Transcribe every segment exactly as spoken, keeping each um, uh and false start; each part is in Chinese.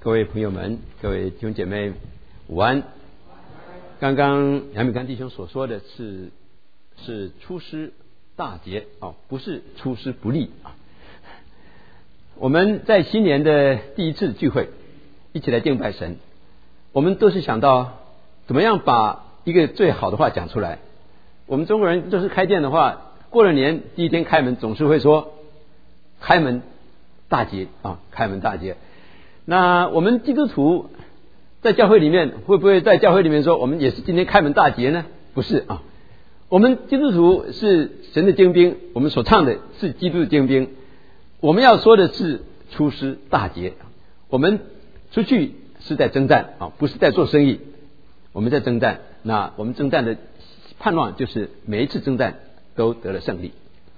各位朋友们，各位弟兄姐妹，午安。刚刚杨美刚弟兄所说的是是出师大捷哦，不是出师不利啊。我们在新年的第一次聚会，一起来敬拜神，我们都是想到怎么样把一个最好的话讲出来。我们中国人都是开店的话，过了年第一天开门，总是会说开门大捷啊，开门大捷。那我们基督徒在教会里面会不会在教会里面说我们也是今天开门大捷呢？不是啊，我们基督徒是神的精兵，我们所唱的是基督的精兵，我们要说的是出师大捷。我们出去是在征战啊，不是在做生意，我们在征战。那我们征战的盼望就是每一次征战都得了胜利。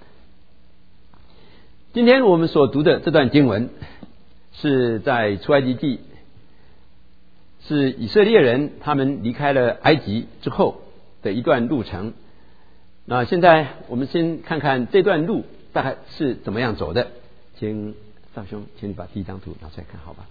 今天我们所读的这段经文是在出埃及记，是以色列人他们离开了埃及之后的一段路程。那现在我们先看看这段路大概是怎么样走的。请少兄，请你把第一张图拿出来看好吧。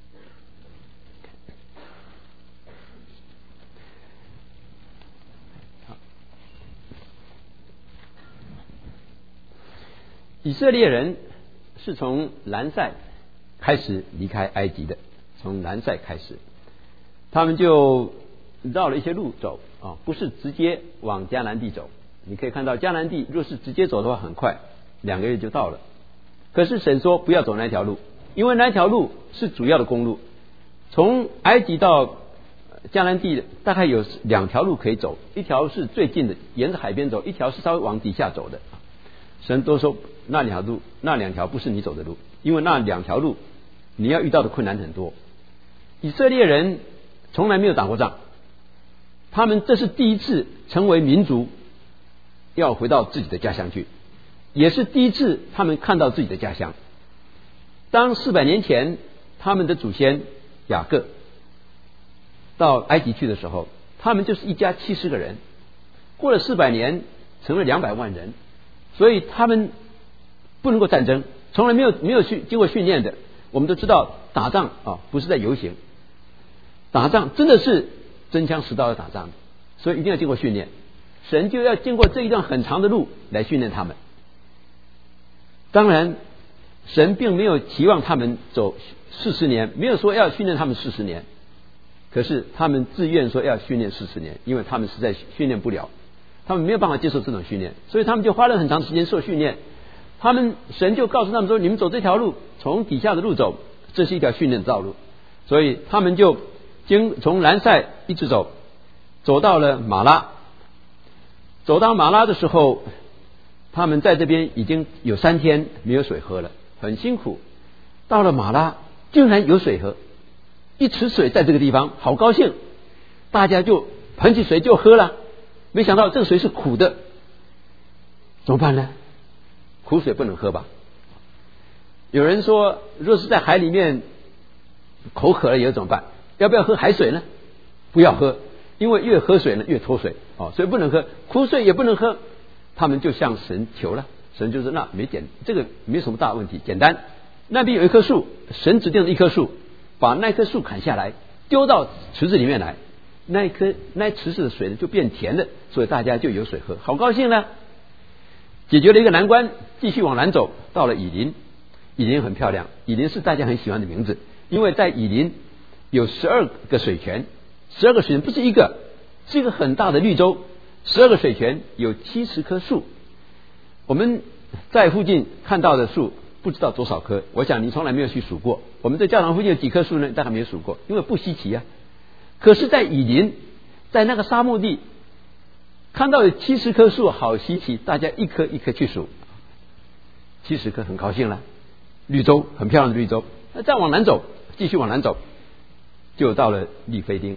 以色列人是从兰塞开始离开埃及的，从兰塞开始，他们就绕了一些路走啊，不是直接往迦南地走。你可以看到迦南地若是直接走的话，很快两个月就到了。可是神说不要走那条路，因为那条路是主要的公路，从埃及到迦南地大概有两条路可以走，一条是最近的沿着海边走，一条是稍微往底下走的。神都说那两条路，那两条不是你走的路，因为那两条路你要遇到的困难很多。以色列人从来没有打过仗，他们这是第一次成为民族，要回到自己的家乡去，也是第一次他们看到自己的家乡。当四百年前他们的祖先雅各到埃及去的时候，他们就是一家七十个人，过了四百年成了两百万人，所以他们不能够战争，从来没有没有去经过训练的。我们都知道打仗啊，不是在游行，打仗真的是真枪实刀的打仗，所以一定要经过训练。神就要经过这一段很长的路来训练他们。当然神并没有期望他们走四十年，没有说要训练他们四十年，可是他们自愿说要训练四十年，因为他们实在训练不了，他们没有办法接受这种训练，所以他们就花了很长时间受训练。他们神就告诉他们说，你们走这条路，从底下的路走，这是一条训练的道路。所以他们就经从兰塞一直走，走到了马拉。走到马拉的时候，他们在这边已经有三天没有水喝了，很辛苦。到了马拉竟然有水喝，一池水在这个地方，好高兴，大家就捧起水就喝了。没想到这个水是苦的，怎么办呢？苦水不能喝吧？有人说，若是在海里面口渴了以后怎么办？要不要喝海水呢？不要喝，因为越喝水呢越脱水哦，所以不能喝，苦水也不能喝。他们就向神求了，神就说那没简这个没什么大问题，简单。那边有一棵树，神指定的一棵树，把那棵树砍下来，丢到池子里面来，那一颗那池子的水呢就变甜了，所以大家就有水喝，好高兴呢。解决了一个难关，继续往南走，到了以琳。以琳很漂亮，以琳是大家很喜欢的名字，因为在以琳有十二个水泉，十二个水泉不是一个，是一个很大的绿洲，十二个水泉有七十棵树。我们在附近看到的树不知道多少棵，我想你从来没有去数过。我们在教堂附近有几棵树呢？大概没有数过，因为不稀奇啊。可是在以琳，在那个沙漠地看到有七十棵树，好稀奇，大家一棵一棵去数，七十棵很高兴了。绿洲很漂亮的绿洲，那再往南走，继续往南走，就到了利非丁。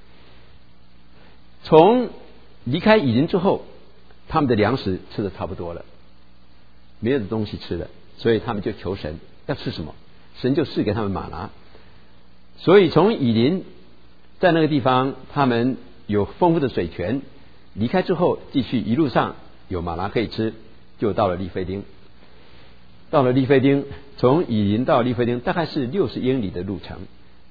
从离开以琳之后，他们的粮食吃的差不多了，没有东西吃了，所以他们就求神要吃什么，神就赐给他们玛拿。所以从以琳在那个地方，他们有丰富的水泉。离开之后，继续一路上有玛拿可以吃，就到了利非丁。到了利非丁，从以琳到利非丁大概是六十英里的路程。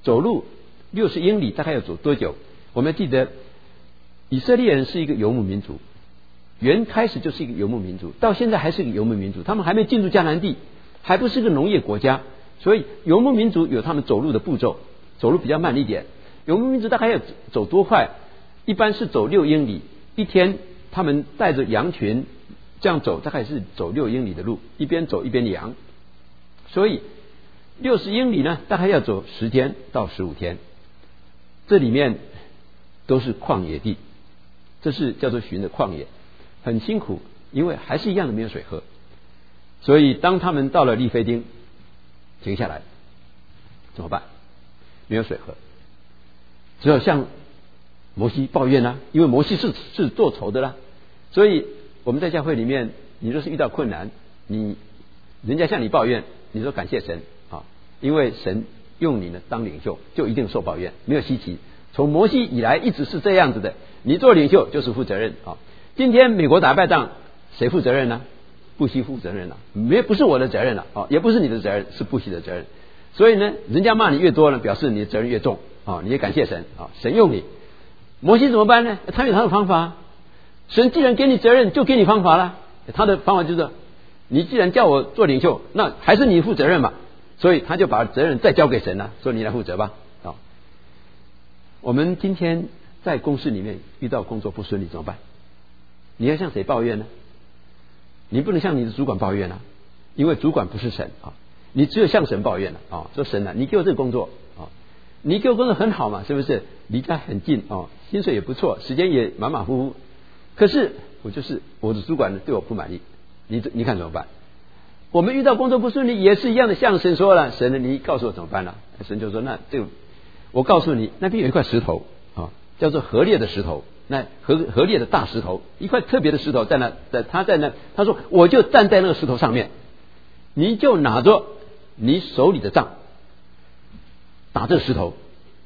走路六十英里大概要走多久？我们记得以色列人是一个游牧民族，原开始就是一个游牧民族，到现在还是一个游牧民族，他们还没进入迦南地，还不是个农业国家，所以游牧民族有他们走路的步骤，走路比较慢一点。游牧民族大概要走多快？一般是走六英里，一天他们带着羊群这样走，大概是走六英里的路，一边走一边量，所以六十英里呢，大概要走十天到十五天。这里面都是旷野地，这是叫做寻的旷野，很辛苦，因为还是一样的没有水喝。所以当他们到了利非丁，停下来怎么办？没有水喝，只有向摩西抱怨啦、啊，因为摩西是是做仇的啦。所以我们在教会里面，你若是遇到困难，你人家向你抱怨，你说感谢神啊，因为神用你呢当领袖，就一定受抱怨，没有稀奇。从摩西以来一直是这样子的，你做领袖就是负责任啊。今天美国打败仗，谁负责任呢？布希负责任了，没不是我的责任了啊，也不是你的责任，是布希的责任。所以呢，人家骂你越多呢，表示你的责任越重啊，你也感谢神啊，神用你。摩西怎么办呢？他有他的方法。神既然给你责任，就给你方法了。他的方法就是，你既然叫我做领袖，那还是你负责任嘛。所以他就把责任再交给神了，说你来负责吧。啊，我们今天在公司里面遇到工作不顺利怎么办？你要向谁抱怨呢？你不能向你的主管抱怨啊，因为主管不是神啊，你只有向神抱怨了啊，说神啊，你给我这个工作啊，你给我工作很好嘛，是不是？离家很近啊，薪水也不错，时间也马马虎虎，可是我就是我的主管对我不满意，你你看怎么办？我们遇到工作不顺利也是一样的，向神说了，神呢，你告诉我怎么办呢？神就说，那这个我告诉你，那边有一块石头啊，叫做河裂的石头。那河河裂的大石头，一块特别的石头在那，在他在那，他说我就站在那个石头上面，你就拿着你手里的杖打这石头，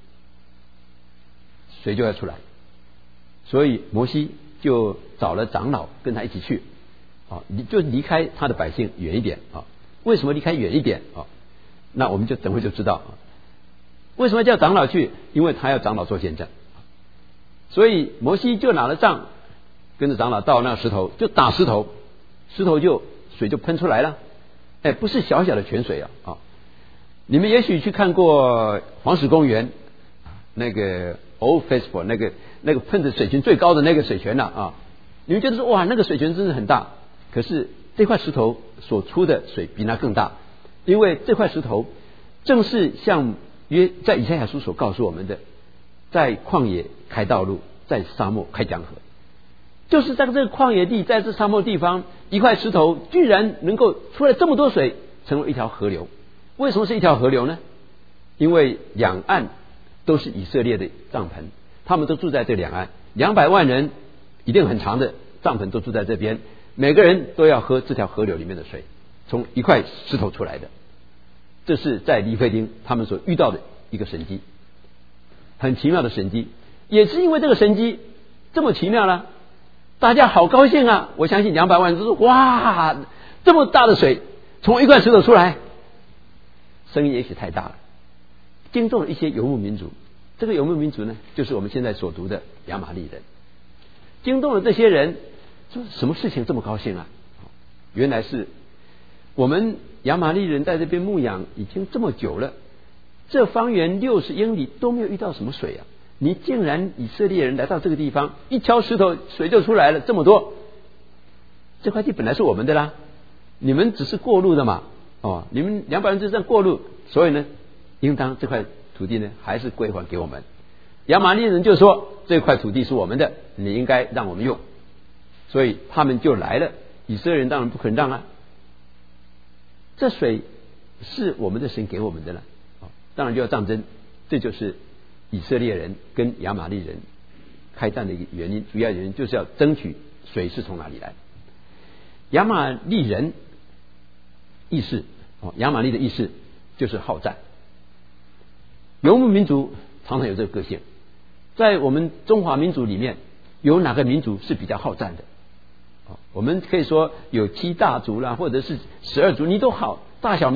水就要出来。所以摩西就找了长老跟他一起去啊，你就离开他的百姓远一点啊。为什么离开远一点啊？那我们就等会就知道啊。为什么叫长老去？因为他要长老做见证。所以摩西就拿了杖，跟着长老到那个石头，就打石头，石头就水就喷出来了。哎，不是小小的泉水啊！啊，你们也许去看过黄石公园那个 Old Faithful 那个那个喷的水泉最高的那个水泉了 啊, 啊，你们觉得说哇，那个水泉真是很大，可是这块石头所出的水比那更大，因为这块石头正是像约在以赛亚书所告诉我们的。在旷野开道路，在沙漠开江河，就是在这个旷野地，在这沙漠地方，一块石头居然能够出来这么多水，成为一条河流。为什么是一条河流呢？因为两岸都是以色列的帐篷，他们都住在这两岸，两百万人一定很长的帐篷都住在这边，每个人都要喝这条河流里面的水，从一块石头出来的。这是在利非丁他们所遇到的一个神迹。很奇妙的神迹，也是因为这个神迹这么奇妙了，大家好高兴啊！我相信两百万人都说哇，这么大的水从一块石头出来，声音也许太大了，惊动了一些游牧民族。这个游牧民族呢，就是我们现在所读的亚玛力人，惊动了这些人，说什么事情这么高兴啊？原来是我们亚玛力人在这边牧养已经这么久了。这方圆六十英里都没有遇到什么水啊！你竟然以色列人来到这个地方，一敲石头水就出来了，这么多。这块地本来是我们的啦，你们只是过路的嘛，哦，你们两百人就这样过路，所以呢，应当这块土地呢还是归还给我们。亚玛力人就说这块土地是我们的，你应该让我们用，所以他们就来了。以色列人当然不肯让啊，这水是我们的神给我们的了。当然就要战争，这就是以色列人跟亚玛力人开战的一个原因，主要原因就是要争取水是从哪里来。亚玛力人意识哦，亚玛力的意识就是好战。游牧民族常常有这个个性，在我们中华民族里面，有哪个民族是比较好战的？我们可以说有七大族啦，或者是十二族，你都好，大小民族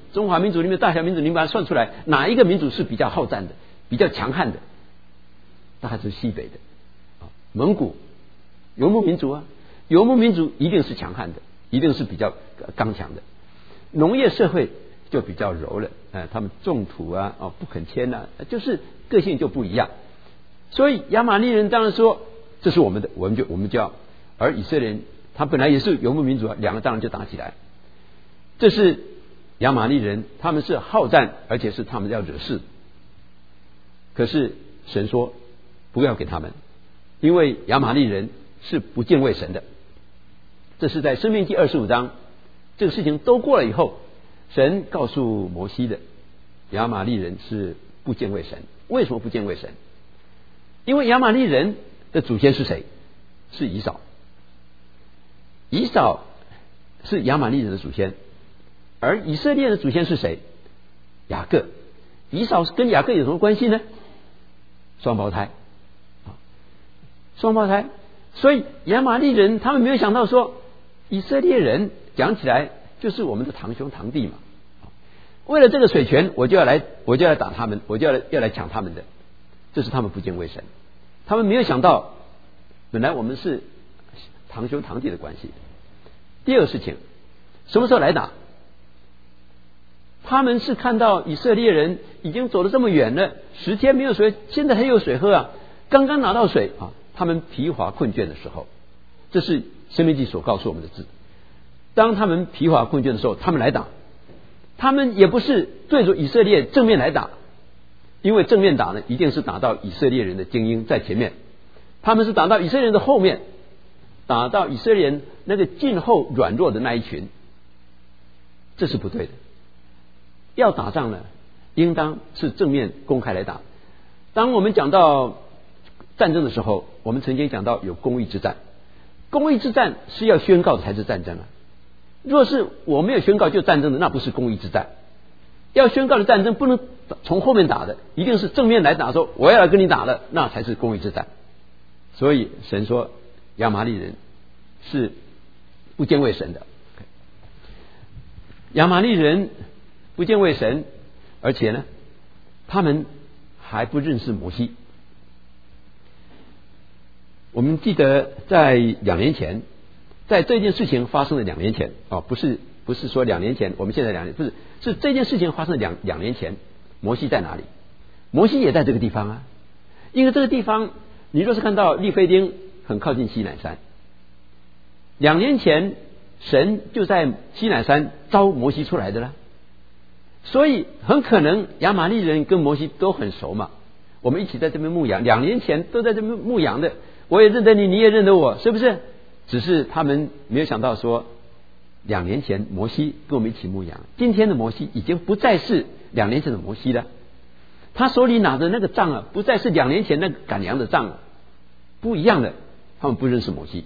中华民族里面大小民族，你把它算出来，哪一个民族是比较好战的、比较强悍的？大概是西北的啊，蒙古游牧民族啊，游牧民族一定是强悍的，一定是比较刚强的。农业社会就比较柔了，呃，他们种土啊，哦，不肯迁啊，就是个性就不一样。所以亚玛力人当然说这是我们的，我们就我们就要，而以色列人他本来也是游牧民族啊，两个当然就打起来。这是亚玛力人，他们是好战，而且是他们要惹事。可是神说不要给他们，因为亚玛力人是不敬畏神的。这是在申命记二十五章，这个事情都过了以后，神告诉摩西的，亚玛力人是不敬畏神。为什么不敬畏神？因为亚玛力人的祖先是谁？是以扫。以扫是亚玛力人的祖先，而以色列的祖先是谁？雅各。以扫跟雅各有什么关系呢？双胞胎，双胞胎。所以亚玛力人他们没有想到说，以色列人讲起来就是我们的堂兄堂弟嘛。为了这个水权，我就要来，我就要来打他们，我就要来要来抢他们的。这是他们不敬畏神，他们没有想到，本来我们是堂兄堂弟的关系。第二个事情，什么时候来打？他们是看到以色列人已经走得这么远了，十天没有水，现在还有水喝啊！刚刚拿到水啊，他们疲乏困倦的时候，这是申命记所告诉我们的字。当他们疲乏困倦的时候，他们来打。他们也不是对着以色列正面来打，因为正面打呢，一定是打到以色列人的精英在前面，他们是打到以色列人的后面，打到以色列人那个近后软弱的那一群，这是不对的。要打仗呢，应当是正面公开来打。当我们讲到战争的时候，我们曾经讲到有公义之战，公义之战是要宣告的才是战争啊。若是我没有宣告就战争的，那不是公义之战。要宣告的战争不能从后面打的，一定是正面来打，说我要来跟你打了，那才是公义之战。所以神说亚玛力人是不敬畏神的。亚玛力人不敬畏神，而且呢，他们还不认识摩西。我们记得在两年前，在这件事情发生的两年前啊，不是不是说两年前，我们现在两年不是，是这件事情发生的两两年前，摩西在哪里？摩西也在这个地方啊。因为这个地方，你若是看到利非丁很靠近西乃山，两年前神就在西乃山招摩西出来的了，所以很可能亚玛力人跟摩西都很熟嘛。我们一起在这边牧羊，两年前都在这边牧羊的，我也认得你，你也认得我，是不是？只是他们没有想到说，两年前摩西跟我们一起牧羊，今天的摩西已经不再是两年前的摩西了。他手里拿着那个杖啊，不再是两年前那个赶羊的杖了，不一样的。他们不认识摩西，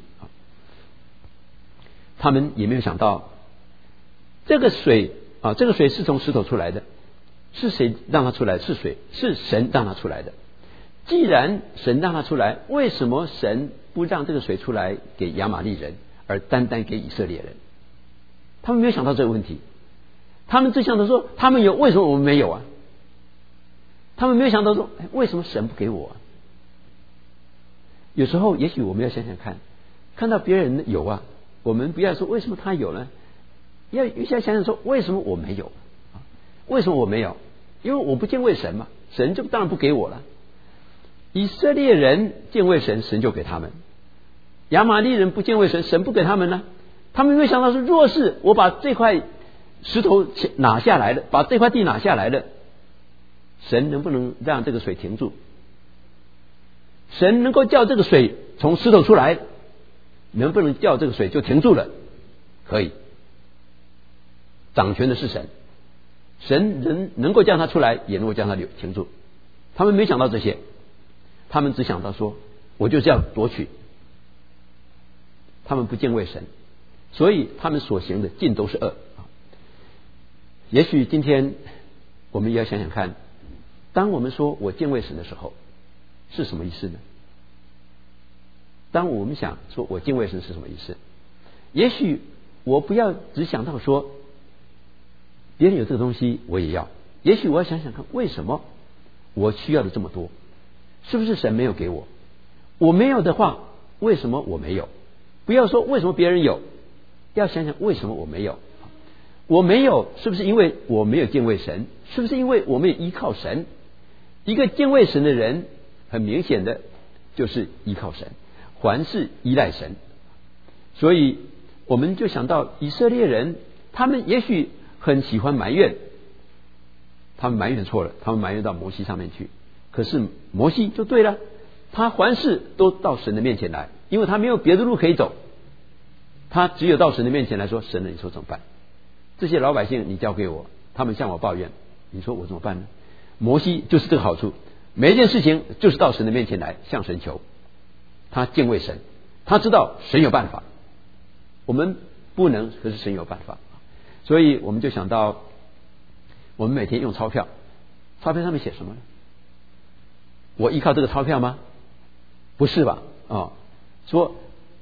他们也没有想到，这个水啊，这个水是从石头出来的，是谁让它出来？是水，是神让它出来的。既然神让它出来，为什么神不让这个水出来给亚玛力人，而单单给以色列人？他们没有想到这个问题，他们只想到说他们有，为什么我们没有啊？他们没有想到说，哎，为什么神不给我啊？有时候也许我们要想想看，看到别人有啊，我们不要说为什么他有呢，要要想想说为什么我没有？为什么我没有？因为我不敬畏神嘛，神就当然不给我了。以色列人敬畏神，神就给他们；亚玛力人不敬畏神，神不给他们呢。他们没有想到说，若是我把这块石头拿下来了，把这块地拿下来了，神能不能让这个水停住？神能够叫这个水从石头出来，能不能叫这个水就停住了？可以，掌权的是神，神能能够叫它出来，也能够将它停住。他们没想到这些，他们只想到说，我就是要夺取。他们不敬畏神，所以他们所行的尽都是恶。也许今天我们也要想想看，当我们说我敬畏神的时候，是什么意思呢？当我们想说我敬畏神是什么意思？也许我不要只想到说， 别人有这个东西我也要，也许我要想想看，为什么我需要的这么多？是不是神没有给我？我没有的话，为什么我没有？不要说为什么别人有，要想想为什么我没有。我没有，是不是因为我没有敬畏神？是不是因为我没有依靠神？一个敬畏神的人，很明显的就是依靠神，凡事依赖神。所以我们就想到以色列人，他们也许很喜欢埋怨，他们埋怨错了，他们埋怨到摩西上面去。可是摩西就对了，他凡事都到神的面前来，因为他没有别的路可以走，他只有到神的面前来说：神，你说怎么办？这些老百姓你交给我，他们向我抱怨，你说我怎么办呢？摩西就是这个好处，每一件事情就是到神的面前来向神求，他敬畏神，他知道神有办法，我们不能，可是神有办法。所以我们就想到，我们每天用钞票，钞票上面写什么呢？我依靠这个钞票吗？不是吧？哦，说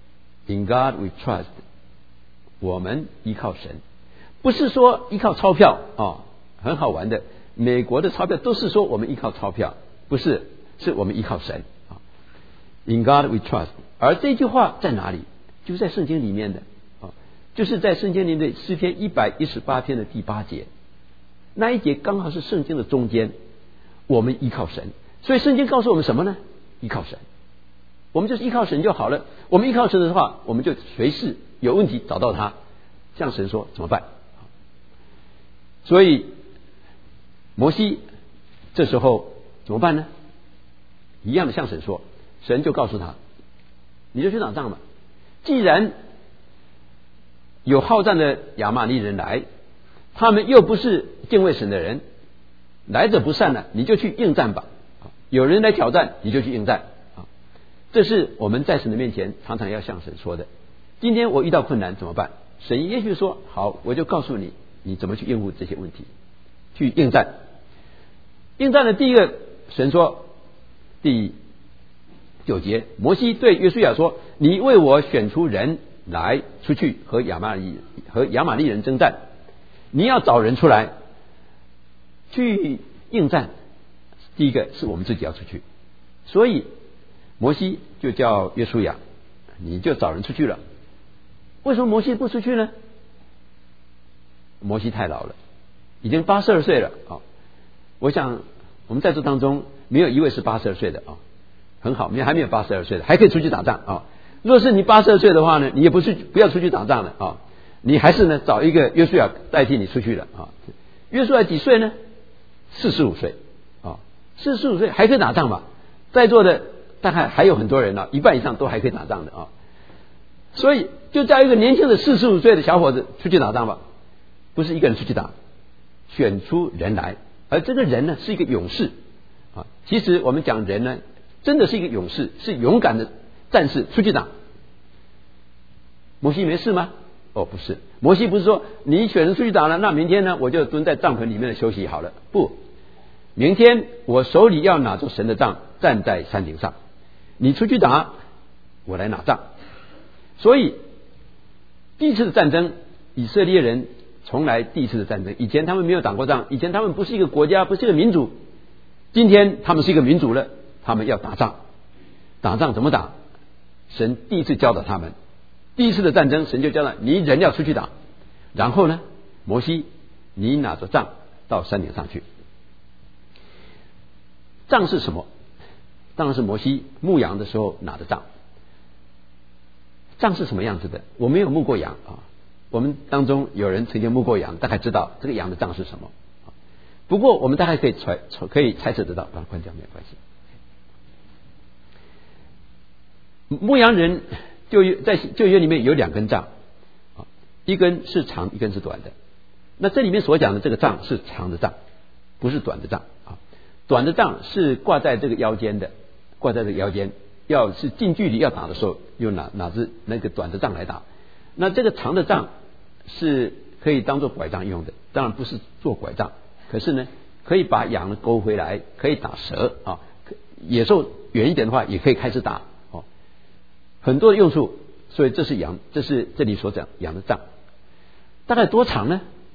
In God we trust， 我们依靠神，不是说依靠钞票哦，很好玩的。美国的钞票都是说我们依靠钞票，不是，是我们依靠神啊。In God we trust， 而这句话在哪里？就是在圣经里面的啊，就是在圣经里面的诗篇一百一十八篇的第八节，那一节刚好是圣经的中间。我们依靠神，所以圣经告诉我们什么呢？依靠神，我们就是依靠神就好了。我们依靠神的话，我们就随时有问题找到他，向神说怎么办？所以摩西这时候怎么办呢？一样的向神说，神就告诉他，你就去打仗吧。既然有好战的亚玛力人来，他们又不是敬畏神的人，来者不善了，你就去应战吧。有人来挑战，你就去应战。这是我们在神的面前常常要向神说的。今天我遇到困难怎么办？神也许说好，我就告诉你你怎么去应付这些问题，去应战。应战的第一个，神说第九节，摩西对约书亚说，你为我选出人来出去和亚玛力和亚玛力人征战，你要找人出来去应战。第一个是我们自己要出去，所以摩西就叫约书亚，你就找人出去了。为什么摩西不出去呢？摩西太老了，已经八十二岁了啊！我想我们在这当中没有一位是八十二岁的啊，很好，还没有八十二岁的，还可以出去打仗啊。若是你八十二岁的话呢，你也不是不要出去打仗了啊，你还是呢找一个约书亚代替你出去了啊。约书亚几岁呢？四十五岁啊，四十五岁还可以打仗嘛？在座的大概还有很多人呢、啊，一半以上都还可以打仗的啊。所以就叫一个年轻的四十五岁的小伙子出去打仗吧，不是一个人出去打，选出人来，而这个人呢是一个勇士啊。其实我们讲人呢，真的是一个勇士，是勇敢的战士出去打。摩西没事吗？哦，不是，摩西不是说你选人出去打了，那明天呢我就蹲在帐篷里面休息好了。不，明天我手里要拿着神的杖，站在山顶上，你出去打，我来拿杖。所以第一次的战争，以色列人从来第一次的战争，以前他们没有打过仗，以前他们不是一个国家，不是一个民族。今天他们是一个民族了，他们要打仗。打仗怎么打？神第一次教导他们，第一次的战争，神就教导你人要出去打。然后呢，摩西，你拿着杖到山顶上去。杖是什么？当然是摩西牧羊的时候拿的杖。杖是什么样子的？我没有牧过羊啊。我们当中有人曾经牧过羊，大概知道这个羊的杖是什么。不过我们大概可以揣可以猜测得到，把它关掉没有关系。牧羊人就在旧约里面有两根杖，一根是长，一根是短的。那这里面所讲的这个杖是长的杖，不是短的杖啊。短的杖是挂在这个腰间的，挂在这个腰间。要是近距离要打的时候，用拿拿着那个短的杖来打。那这个长的杖是可以当做拐杖用的，当然不是做拐杖，可是呢，可以把羊勾回来，可以打蛇啊。野兽远一点的话，也可以开始打哦，很多的用处。所以这是羊，这是这里所讲羊的杖。大概多长呢？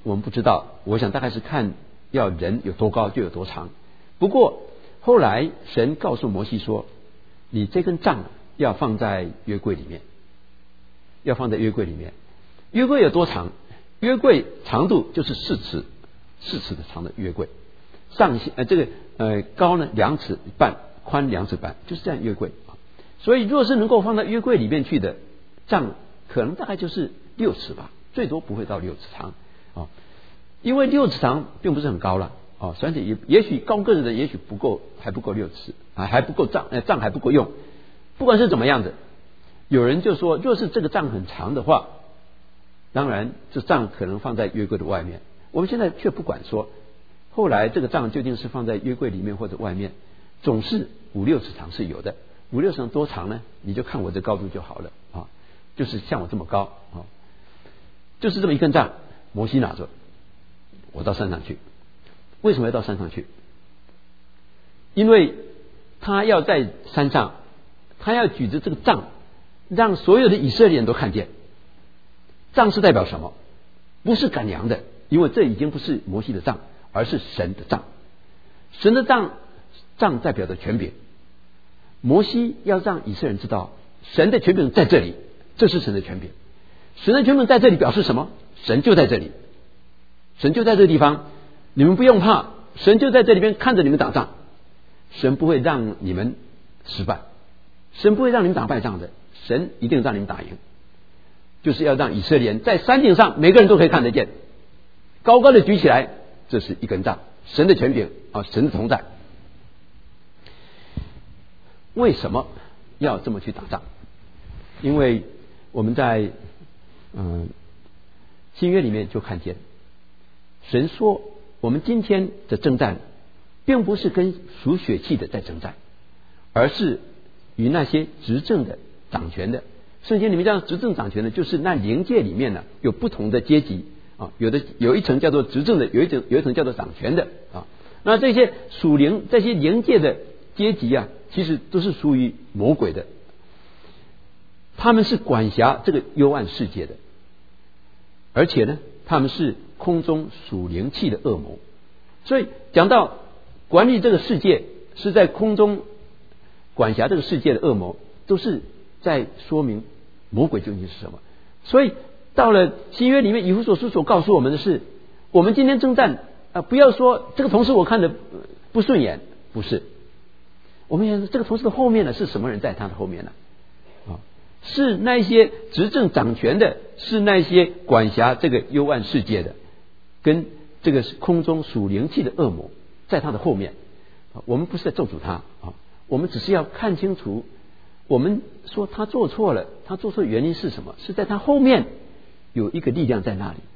我们不知道，我想大概是看要人有多高就有多长。不过后来神告诉摩西说，你这根杖要放在约柜里面，要放在约柜里面。约柜有多长？约柜长度就是四尺，四尺的长的约柜，上呃这个呃高呢两尺半，宽两尺半，就是这样约柜。所以若是能够放到约柜里面去的杖，可能大概就是六尺吧，最多不会到六尺长哦，因为六尺长并不是很高了哦，而且也也许高个子的也许不够，还不够六尺啊，还不够杖，呃杖还不够用。不管是怎么样的，有人就说，若是这个杖很长的话，当然这杖可能放在约柜的外面。我们现在却不管说，后来这个杖究竟是放在约柜里面或者外面，总是五六尺长是有的。五六尺长多长呢？你就看我这高度就好了啊，就是像我这么高啊，就是这么一根杖，摩西拿着，我到山上去。为什么要到山上去？因为他要在山上，他要举着这个杖，让所有的以色列人都看见。杖是代表什么？不是赶羊的，因为这已经不是摩西的杖，而是神的杖。神的杖，杖代表着权柄。摩西要让以色列人知道，神的权柄在这里，这是神的权柄。神的权柄在这里表示什么？神就在这里，神就在这个地方，你们不用怕，神就在这里边看着你们打仗，神不会让你们失败，神不会让你们打败仗的，神一定让你们打赢。就是要让以色列人在山顶上每个人都可以看得见，高高的举起来，这是一根杖，神的权柄啊，神的同在。为什么要这么去打仗？因为我们在嗯新约里面就看见，神说我们今天的征战并不是跟属血气的在征战，而是与那些执政的掌权的。圣经里面讲执政掌权的，就是那灵界里面呢有不同的阶级啊，有的有一层叫做执政的，有一层有一层叫做掌权的啊。那这些属灵这些灵界的阶级啊，其实都是属于魔鬼的，他们是管辖这个幽暗世界的，而且呢，他们是空中属灵气的恶魔。所以讲到管理这个世界是在空中管辖这个世界的恶魔，都是在说明魔鬼究竟是什么。所以到了新约里面，以弗所书所告诉我们的是，我们今天征战啊，不要说这个同事我看的不顺眼，不是。我们想这个同事的后面呢是什么人在他的后面呢？啊，是那些执政掌权的，是那些管辖这个幽暗世界的，跟这个空中属灵气的恶魔在他的后面。我们不是在咒诅他啊，我们只是要看清楚，我们说他做错了，他做错的原因是什么？是在他后面有一个力量在那里。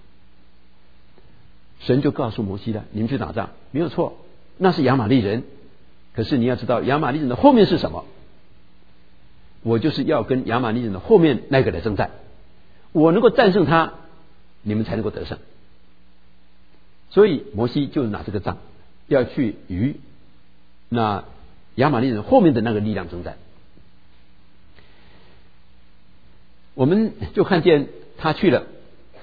神就告诉摩西了，你们去打仗没有错，那是亚玛力人。可是你要知道亚玛力人的后面是什么？我就是要跟亚玛力人的后面那个来征战，我能够战胜他，你们才能够得胜。所以摩西就拿这个杖要去与那亚玛力人后面的那个力量征战。我们就看见他去了，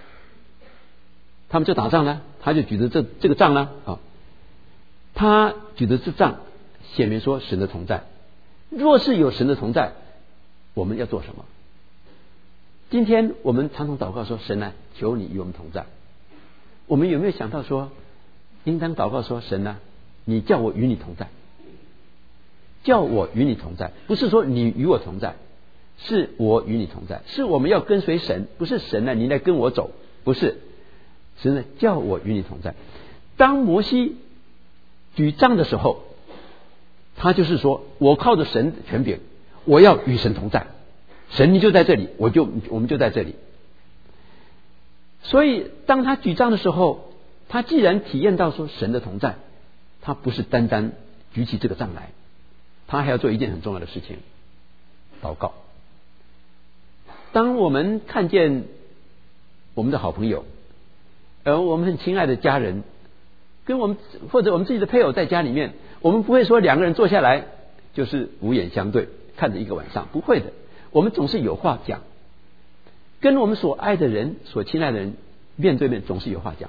他们就打仗了，他就举着这这个杖了啊，他举着这杖，显明说神的同在。若是有神的同在，我们要做什么？今天我们常常祷告说，神啊，求你与我们同在。我们有没有想到说，应当祷告说，神啊，你叫我与你同在，叫我与你同在，不是说你与我同在，是我与你同在，是我们要跟随神，不是神啊你来跟我走，不是，神呢叫我与你同在。当摩西举杖的时候，他就是说我靠着神的权柄，我要与神同在，神你就在这里，我就我们就在这里。所以当他举杖的时候，他既然体验到说神的同在，他不是单单举起这个杖来，他还要做一件很重要的事情，祷告。当我们看见我们的好朋友，而我们很亲爱的家人，跟我们或者我们自己的配偶在家里面，我们不会说两个人坐下来就是无言相对看着一个晚上，不会的，我们总是有话讲，跟我们所爱的人所亲爱的人面对面总是有话讲。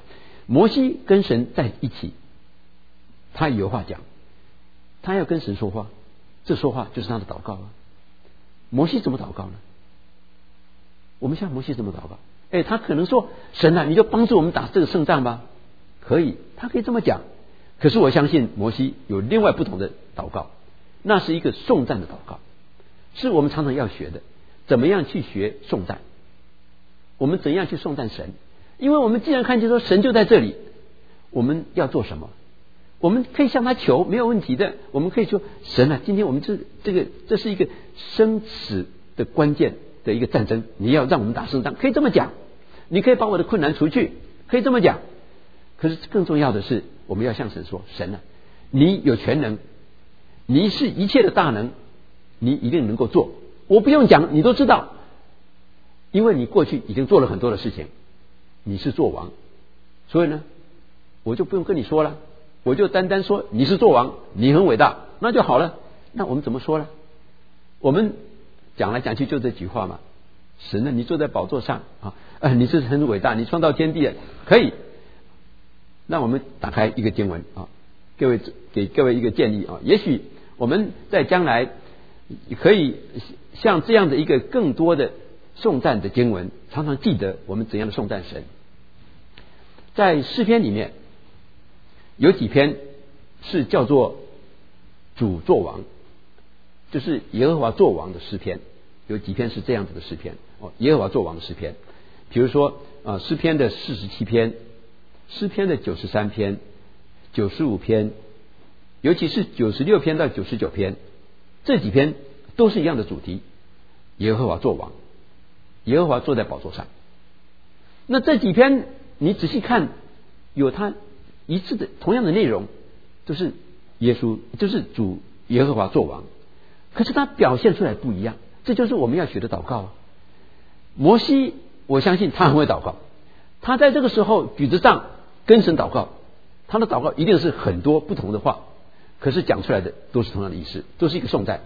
摩西跟神在一起，他有话讲，他要跟神说话，这说话就是他的祷告啊。摩西怎么祷告呢？我们像摩西怎么祷告？哎，他可能说神啊，你就帮助我们打这个胜仗吧，可以，他可以这么讲。可是我相信摩西有另外不同的祷告，那是一个颂赞的祷告，是我们常常要学的。怎么样去学颂赞？我们怎样去颂赞神？因为我们既然看见说神就在这里，我们要做什么？我们可以向他求，没有问题的。我们可以说神啊，今天我们这这个这是一个生死的关键的一个战争，你要让我们打胜仗，可以这么讲。你可以把我的困难除去，可以这么讲。可是更重要的是，我们要向神说，神啊，你有全能，你是一切的大能，你一定能够做。我不用讲，你都知道，因为你过去已经做了很多的事情，你是做王，所以呢，我就不用跟你说了，我就单单说你是做王，你很伟大，那就好了。那我们怎么说呢？我们讲来讲去就这几句话嘛。神呢，你坐在宝座上啊，呃，你是很伟大，你创造天地，可以。那我们打开一个经文啊，各位给各位一个建议啊，也许我们在将来可以像这样的一个更多的颂赞的经文，常常记得我们怎样的颂赞神。在诗篇里面有几篇是叫做主作王，就是耶和华作王的诗篇，有几篇是这样子的诗篇哦，耶和华作王的诗篇。比如说啊，诗篇的四十七篇，诗篇的九十三篇、九十五篇，尤其是九十六篇到九十九篇，这几篇都是一样的主题：耶和华作王，耶和华坐在宝座上。那这几篇你仔细看，有它一致的同样的内容，就是耶稣，就是主耶和华作王。可是它表现出来不一样，这就是我们要学的祷告啊。摩西，我相信他很会祷告，他在这个时候举着杖跟神祷告，他的祷告一定是很多不同的话，可是讲出来的都是同样的意思，都是一个颂赞。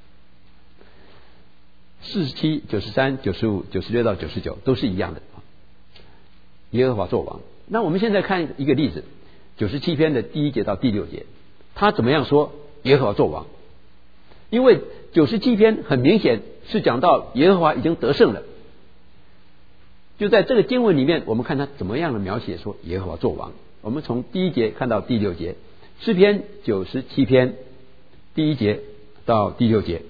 四十七、九十三、九十五、九十六到九十九都是一样的。耶和华作王。那我们现在看一个例子，九十七篇的第一节到第六节，他怎么样说耶和华作王？因为九十七篇很明显是讲到耶和华已经得胜了，就在这个经文里面，我们看他怎么样的描写说耶和华作王。我们从第一节看到第六节，诗篇九十七篇第一节到第六节。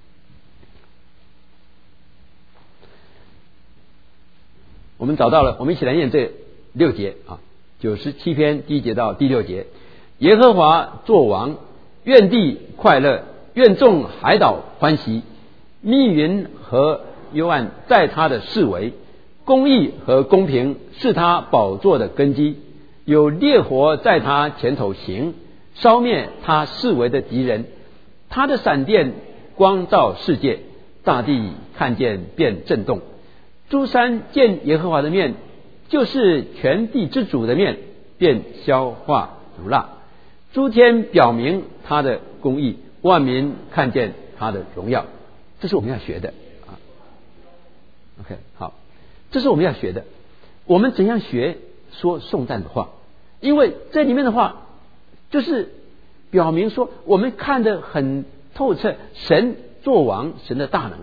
我们找到了，我们一起来念这六节啊，九十七篇第一节到第六节。耶和华作王，愿地快乐，愿众海岛欢喜。密云和幽暗在他的四围，公义和公平是他宝座的根基。有烈火在他前头行，烧灭他四围的敌人。他的闪电光照世界，大地看见便震动。诸山见耶和华的面，就是全地之主的面，便消化如蜡。诸天表明他的公义，万民看见他的荣耀。这是我们要学的啊。OK， 好，这是我们要学的。我们怎样学说颂赞的话？因为这里面的话，就是表明说我们看得很透彻，神作王，神的大能。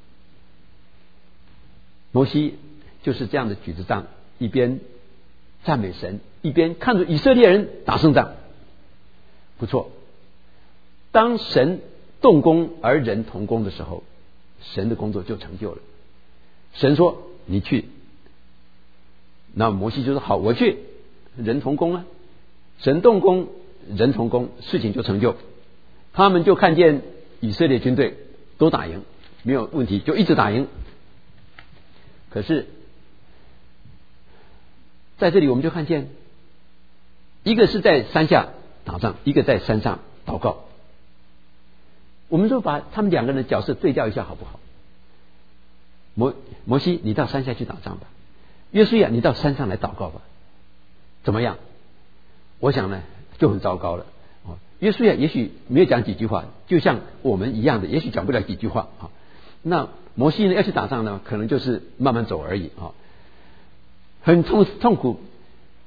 摩西就是这样的举着杖，一边赞美神，一边看着以色列人打胜仗。不错，当神动工而人同工的时候，神的工作就成就了。神说你去，那摩西就说好，我去，人同工啊。神动工，人同工，事情就成就。他们就看见以色列军队都打赢，没有问题，就一直打赢。可是在这里我们就看见，一个是在山下打仗，一个在山上祷告。我们就把他们两个人的角色对调一下好不好？摩摩西你到山下去打仗吧，约书亚你到山上来祷告吧，怎么样？我想呢就很糟糕了。约书亚也许没有讲几句话，就像我们一样的，也许讲不了几句话啊。那摩西呢要去打仗呢，可能就是慢慢走而已啊，很痛痛苦。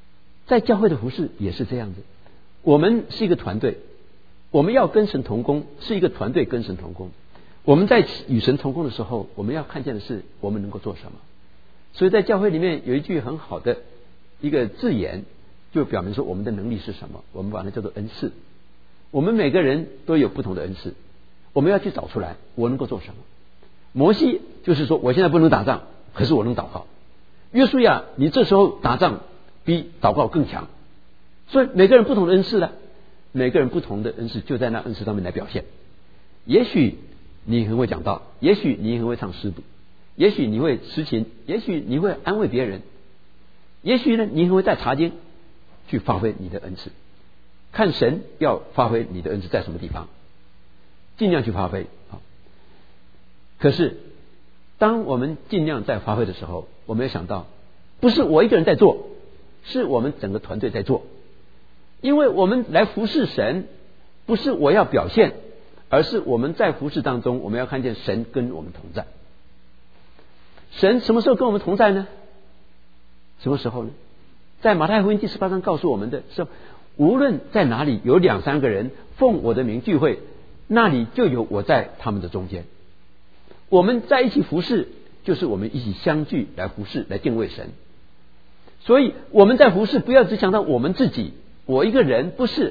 在教会的服事也是这样子，我们是一个团队，我们要跟神同工，是一个团队跟神同工。我们在与神同工的时候，我们要看见的是我们能够做什么。所以在教会里面有一句很好的一个字眼，就表明说我们的能力是什么，我们把它叫做恩赐。我们每个人都有不同的恩赐，我们要去找出来我能够做什么。摩西就是说我现在不能打仗，可是我能祷告。约书亚你这时候打仗比祷告更强。所以每个人不同的恩赐呢，每个人不同的恩赐就在那恩赐上面来表现。也许你很会讲道，也许你很会唱诗，也许你会诗琴，也许你会安慰别人，也许呢你很会带查经，去发挥你的恩赐。看神要发挥你的恩赐在什么地方，尽量去发挥。可是当我们尽量在发挥的时候，我们要想到不是我一个人在做，是我们整个团队在做。因为我们来服侍神，不是我要表现，而是我们在服侍当中，我们要看见神跟我们同在。神什么时候跟我们同在呢？什么时候呢？在马太福音第十八章告诉我们的是，无论在哪里有两三个人奉我的名聚会，那里就有我在他们的中间。我们在一起服侍，就是我们一起相聚来服侍，来敬畏神。所以我们在服侍，不要只想到我们自己，我一个人，不是。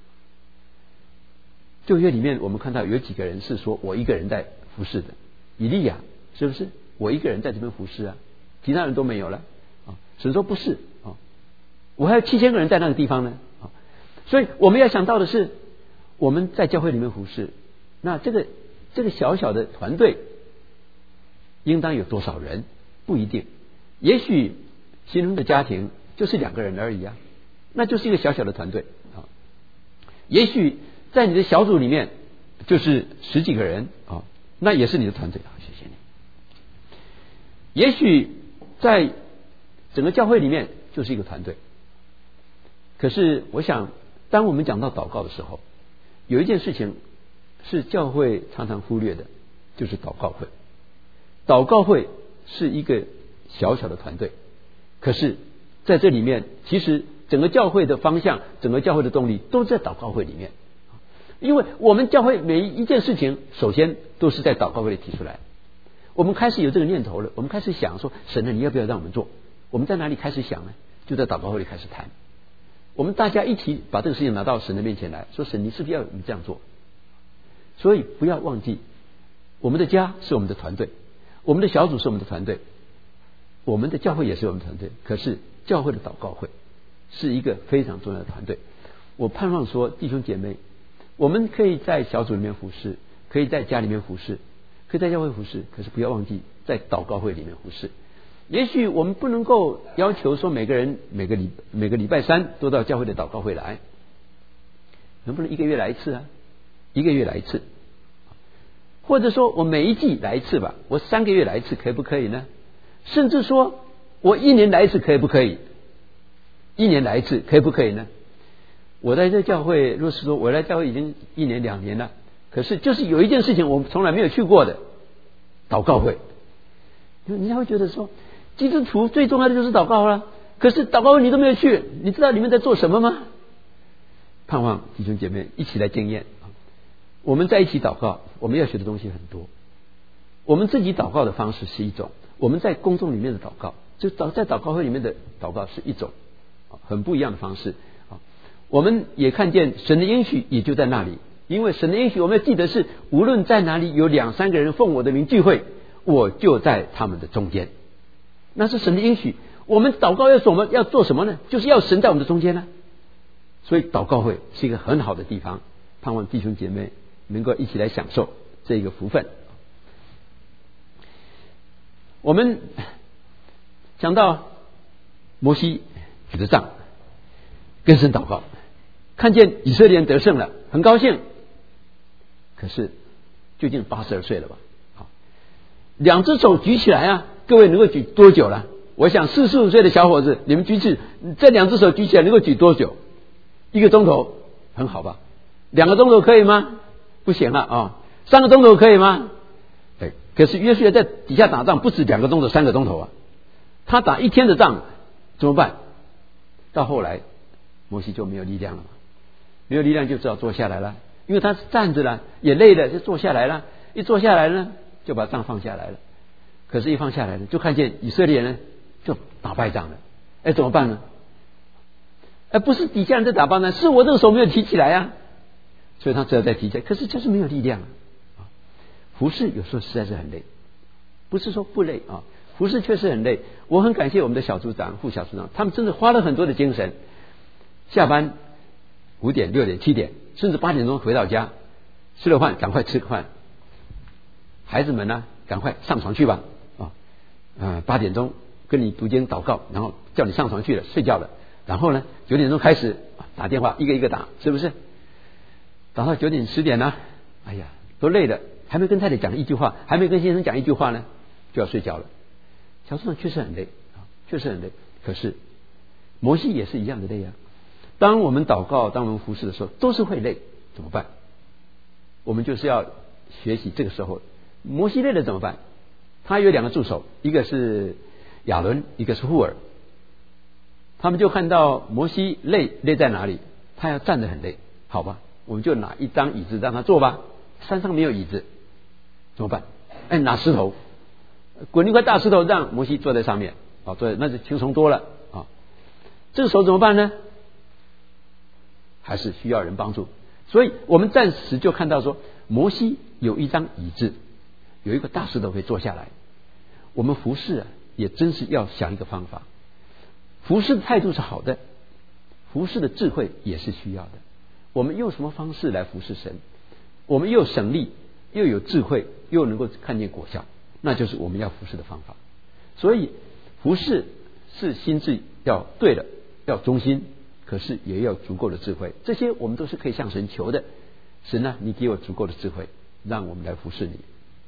旧约里面我们看到有几个人是说我一个人在服侍的，以利亚是不是我一个人在这边服侍啊？其他人都没有了啊？神说不是啊，我还有七千个人在那个地方呢啊！所以我们要想到的是，我们在教会里面服侍，那这个这个小小的团队应当有多少人？不一定，也许新生的家庭就是两个人而已啊，那就是一个小小的团队啊。也许在你的小组里面就是十几个人啊，那也是你的团队啊。谢谢你。也许在整个教会里面就是一个团队。可是我想，当我们讲到祷告的时候，有一件事情是教会常常忽略的，就是祷告会。祷告会是一个小小的团队，可是在这里面，其实整个教会的方向，整个教会的动力都在祷告会里面。因为我们教会每一件事情，首先都是在祷告会里提出来。我们开始有这个念头了，我们开始想说，神啊，你要不要让我们做？我们在哪里开始想呢？就在祷告会里开始谈。我们大家一起把这个事情拿到神的面前来说，神，你是不是要你这样做？所以不要忘记，我们的家是我们的团队，我们的小组是我们的团队，我们的教会也是我们的团队。可是教会的祷告会是一个非常重要的团队。我盼望说，弟兄姐妹，我们可以在小组里面服侍，可以在家里面服侍，可以在教会服侍，可是不要忘记在祷告会里面服侍。也许我们不能够要求说每个人每个礼每个礼拜三都到教会的祷告会来，能不能一个月来一次啊？一个月来一次，或者说我每一季来一次吧，我三个月来一次，可以不可以呢？甚至说我一年来一次，可以不可以？一年来一次，可以不可以呢？我在这教会，若是说我来教会已经一年两年了，可是就是有一件事情我们从来没有去过的，祷告会。人家会觉得说，基督徒最重要的就是祷告了，可是祷告会你都没有去，你知道里面在做什么吗？盼望弟兄姐妹一起来经验，我们在一起祷告，我们要学的东西很多。我们自己祷告的方式是一种，我们在公众里面的祷告，就在祷告会里面的祷告是一种很不一样的方式。我们也看见神的应许也就在那里，因为神的应许我们要记得是，无论在哪里有两三个人奉我的名聚会，我就在他们的中间。那是神的应许。我们祷告要什么？要做什么呢？就是要神在我们的中间呢。所以祷告会是一个很好的地方，盼望弟兄姐妹能够一起来享受这个福分。我们讲到摩西举着杖跟神祷告，看见以色列人得胜了，很高兴。可是究竟八十二岁了吧？好，两只手举起来啊，各位能够举多久了？我想四十五岁的小伙子，你们举起这两只手举起来能够举多久？一个钟头，很好吧？两个钟头可以吗？不行了啊！三个钟头可以吗？对，可是约书亚在底下打仗，不止两个钟头，三个钟头啊！他打一天的仗怎么办？ 到后来摩西就没有力量了嘛，没有力量就只好坐下来了，因为他是站着了，也累了，就坐下来了。一坐下来呢，就把杖放下来了。可是，一放下来呢，就看见以色列人就打败仗了。哎，怎么办呢？哎，不是底下人在打败仗，是我这个手没有提起来啊，所以他只好再提起来。可是就是没有力量啊。服侍有时候实在是很累，不是说不累啊，服侍确实很累。我很感谢我们的小组长、副小组长，他们真的花了很多的精神。下班五点、六点、七点，甚至八点钟回到家，吃了饭赶快吃个饭。孩子们呢，赶快上床去吧啊！呃，八点钟跟你读经祷告，然后叫你上床去了，睡觉了。然后呢，九点钟开始打电话，一个一个打，是不是？打到九点十点呢，哎呀，都累了，还没跟太太讲一句话，还没跟先生讲一句话呢，就要睡觉了。小组长确实很累啊，确实很累。可是摩西也是一样的累啊。当我们祷告、当我们服侍的时候，都是会累，怎么办？我们就是要学习这个时候。摩西累了怎么办？他有两个助手，一个是亚伦，一个是户尔。他们就看到摩西累，累在哪里？他要站得很累，好吧，我们就拿一张椅子让他坐吧。山上没有椅子，怎么办？哎，拿石头，滚一块大石头让摩西坐在上面，啊，坐在那就轻松多了啊。这个时候怎么办呢？还是需要人帮助，所以我们暂时就看到说，摩西有一张椅子。有一个大石头可以坐下来。我们服侍啊，也真是要想一个方法。服侍的态度是好的，服侍的智慧也是需要的。我们用什么方式来服侍神？我们又省力，又有智慧，又能够看见果效，那就是我们要服侍的方法。所以服侍是心智要对了，要忠心，可是也要足够的智慧。这些我们都是可以向神求的。神呢，你给我足够的智慧，让我们来服侍你。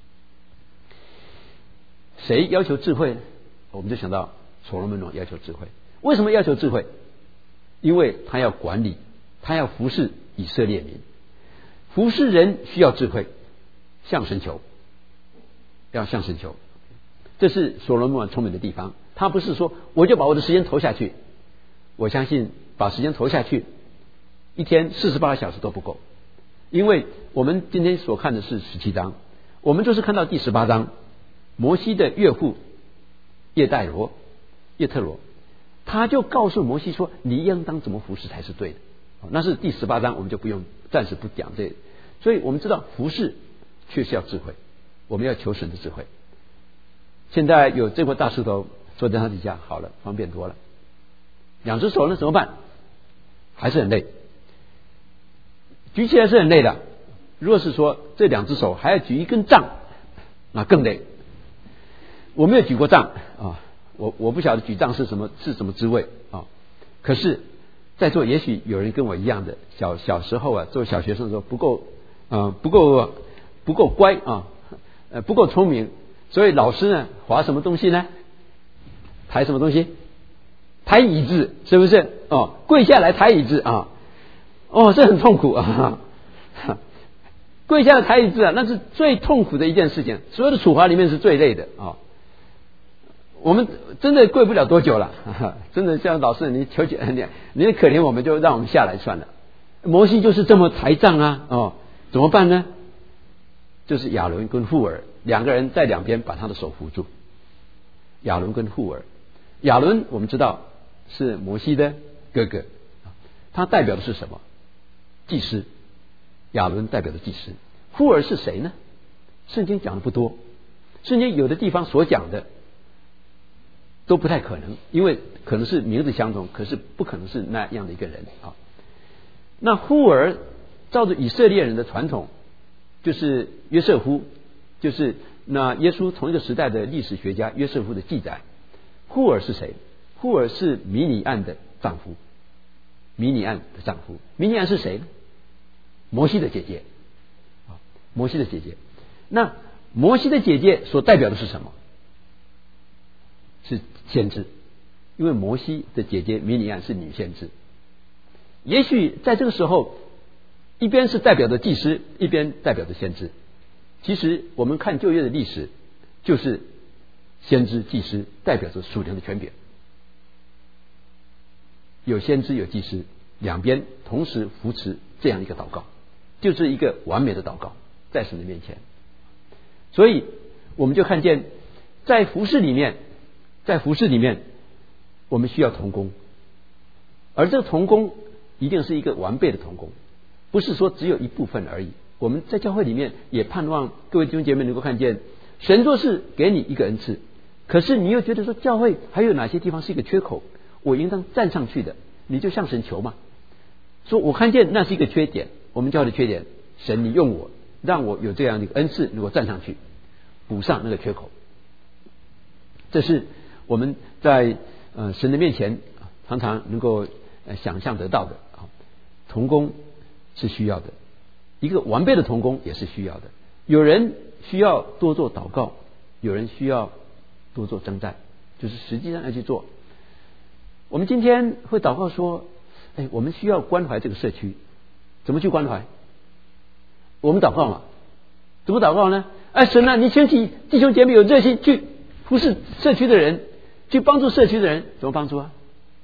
谁要求智慧呢？我们就想到所罗门王要求智慧。为什么要求智慧？因为他要管理，他要服侍以色列民。服侍人需要智慧，向神求，要向神求。这是所罗门王聪明的地方。他不是说我就把我的时间投下去，我相信把时间投下去，一天四十八小时都不够。因为我们今天所看的是十七章，我们就是看到第十八章。摩西的岳父叶代罗、叶特罗，他就告诉摩西说：“你应当怎么服侍才是对的。”那是第十八章，我们就不用暂时不讲这个。所以我们知道服侍确实要智慧，我们要求神的智慧。现在有这块大石头坐在它底下，好了，方便多了。两只手呢怎么办？还是很累，举起来是很累的。如果是说这两只手还要举一根杖，那更累。我没有举过杖啊，我我不晓得举杖是什么是什么滋味啊。可是，在座也许有人跟我一样的，小小时候啊，做小学生的时候不够呃不够不够乖啊，呃不够聪明，所以老师呢划什么东西呢？抬什么东西？抬椅子，是不是？哦，跪下来抬椅子啊，哦，这很痛苦啊。跪下来抬椅子啊，那是最痛苦的一件事情，所有的处罚里面是最累的啊。我们真的跪不了多久了，真的像老师你求求你，你可怜我们就让我们下来算了。摩西就是这么抬杖啊，哦，怎么办呢？就是亚伦跟户尔两个人在两边把他的手扶住。亚伦跟户尔，亚伦我们知道是摩西的哥哥，他代表的是什么？祭司。亚伦代表的祭司。户尔是谁呢？圣经讲的不多，圣经有的地方所讲的都不太可能，因为可能是名字相同，可是不可能是那样的一个人啊。那户尔照着以色列人的传统，就是约瑟夫，就是那耶稣同一个时代的历史学家约瑟夫的记载。户尔是谁？户尔是米尼暗的丈夫，米尼暗的丈夫。米尼暗是谁呢？摩西的姐姐，摩西的姐姐。那摩西的姐姐所代表的是什么？是先知，因为摩西的姐姐米尼暗是女先知。也许在这个时候，一边是代表着祭司，一边代表着先知。其实我们看旧约的历史，就是先知、祭司代表着属灵的权柄。 有先知有祭司，两边同时扶持这样一个祷告，就是一个完美的祷告在神的面前。所以我们就看见在服事里面，在服事里面我们需要同工，而这个同工一定是一个完备的同工，不是说只有一部分而已。我们在教会里面也盼望各位弟兄姐妹能够看见，神若是给你一个恩赐，可是你又觉得说教会还有哪些地方是一个缺口，我应当站上去的，你就向神求嘛，说我看见那是一个缺点，我们教会的缺点，神你用我，让我有这样的一个恩赐能够站上去补上那个缺口。这是我们在呃神的面前常常能够呃想象得到的啊。同工是需要的，一个完备的同工也是需要的。有人需要多做祷告，有人需要多做征战，就是实际上要去做。我们今天会祷告说，哎，我们需要关怀这个社区，怎么去关怀？我们祷告嘛，怎么祷告呢？哎，神啊，你兴起弟兄姐妹有热心去服侍社区的人，去帮助社区的人，怎么帮助啊？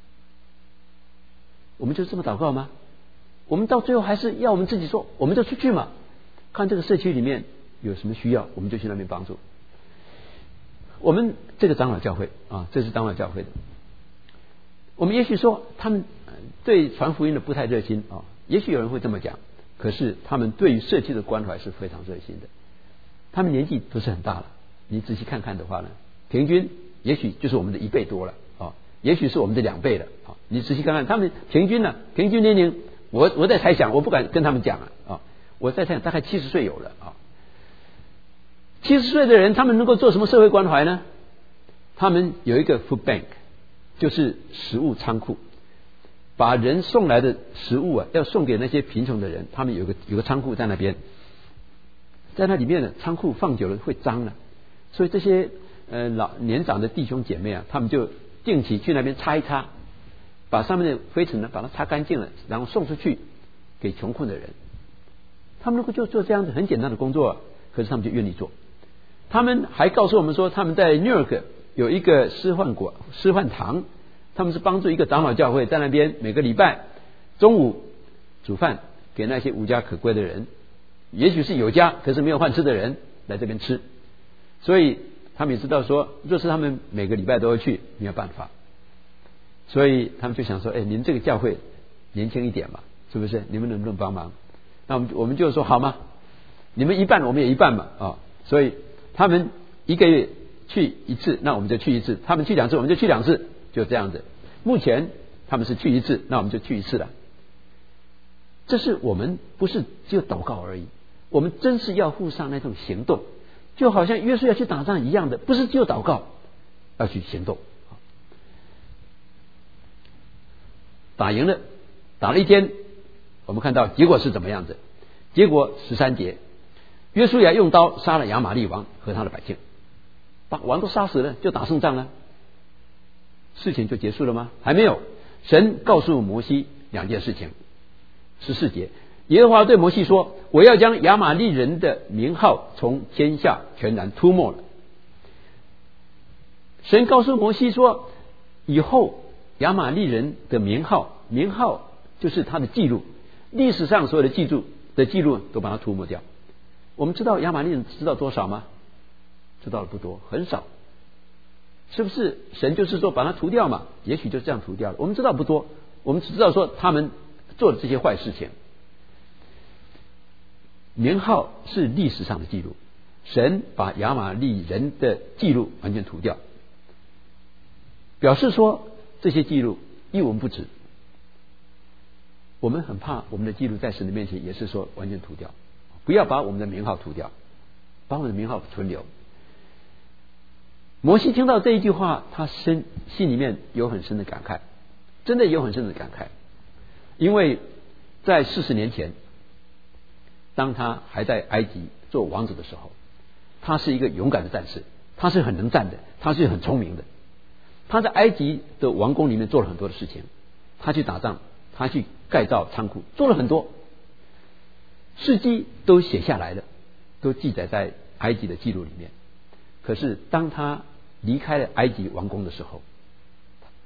我们就这么祷告吗？我们到最后还是要我们自己说，我们就出去嘛，看这个社区里面有什么需要，我们就去那边帮助。我们这个长老教会啊，这是长老教会的。我们也许说他们对传福音的不太热心啊，也许有人会这么讲，可是他们对于社区的关怀是非常热心的。他们年纪不是很大了，你仔细看看的话呢，平均也许就是我们的一倍多了啊，也许是我们的两倍了啊。你仔细看看他们平均呢，平均年龄，我我在猜想，我不敢跟他们讲啊，我在猜想大概七十岁有了啊。七十岁的人，他们能够做什么社会关怀呢？他们有一个 food bank， 就是食物仓库，把人送来的食物啊，要送给那些贫穷的人。他们有个有个仓库在那边，在那里面呢，仓库放久了会脏了，所以这些呃老年长的弟兄姐妹啊，他们就定期去那边擦一擦，把上面的灰尘呢把它擦干净了，然后送出去给穷困的人。他们如果就做这样子很简单的工作，可是他们就愿意做。他们还告诉我们说，他们在 New York 有一个师范馆、师范堂，他们是帮助一个长老教会在那边每个礼拜中午煮饭给那些无家可归的人，也许是有家可是没有饭吃的人来这边吃。所以他们也知道说，若是他们每个礼拜都会去，没有办法，所以他们就想说，哎，您这个教会年轻一点嘛，是不是？你们能不能帮忙？那我们我们就说好吗？你们一半，我们也一半嘛啊、哦！所以他们一个月去一次，那我们就去一次；他们去两次，我们就去两次，就这样子。目前他们是去一次，那我们就去一次了。这是我们不是只有祷告而已，我们真是要付上那种行动，就好像约书亚去打仗一样的，不是只有祷告，要去行动。打赢了，打了一天，我们看到结果是怎么样子？结果十三节。约书亚用刀杀了亚玛力王和他的百姓，把王都杀死了，就打胜仗了，事情就结束了吗？还没有。神告诉摩西两件事情。十四节，耶和华对摩西说：“我要将亚玛力人的名号从天下全然涂抹了。”神告诉摩西说，以后亚玛力人的名号，名号就是他的记录，历史上所有的记录的记录都把它涂抹掉。我们知道亚玛力人知道多少吗？知道的不多，很少。是不是神就是说把它涂掉嘛？也许就这样涂掉了。我们知道不多，我们只知道说他们做的这些坏事情。名号是历史上的记录，神把亚玛力人的记录完全涂掉，表示说这些记录一文不值。我们很怕我们的记录在神的面前也是说完全涂掉，不要把我们的名号涂掉，把我们的名号存留。摩西听到这一句话，他心心里面有很深的感慨，真的有很深的感慨，因为在四十年前，当他还在埃及做王子的时候，他是一个勇敢的战士，他是很能战的，他是很聪明的。他在埃及的王宫里面做了很多的事情，他去打仗，他去盖造仓库，做了很多事迹都写下来了，都记载在埃及的记录里面。可是当他离开了埃及王宫的时候，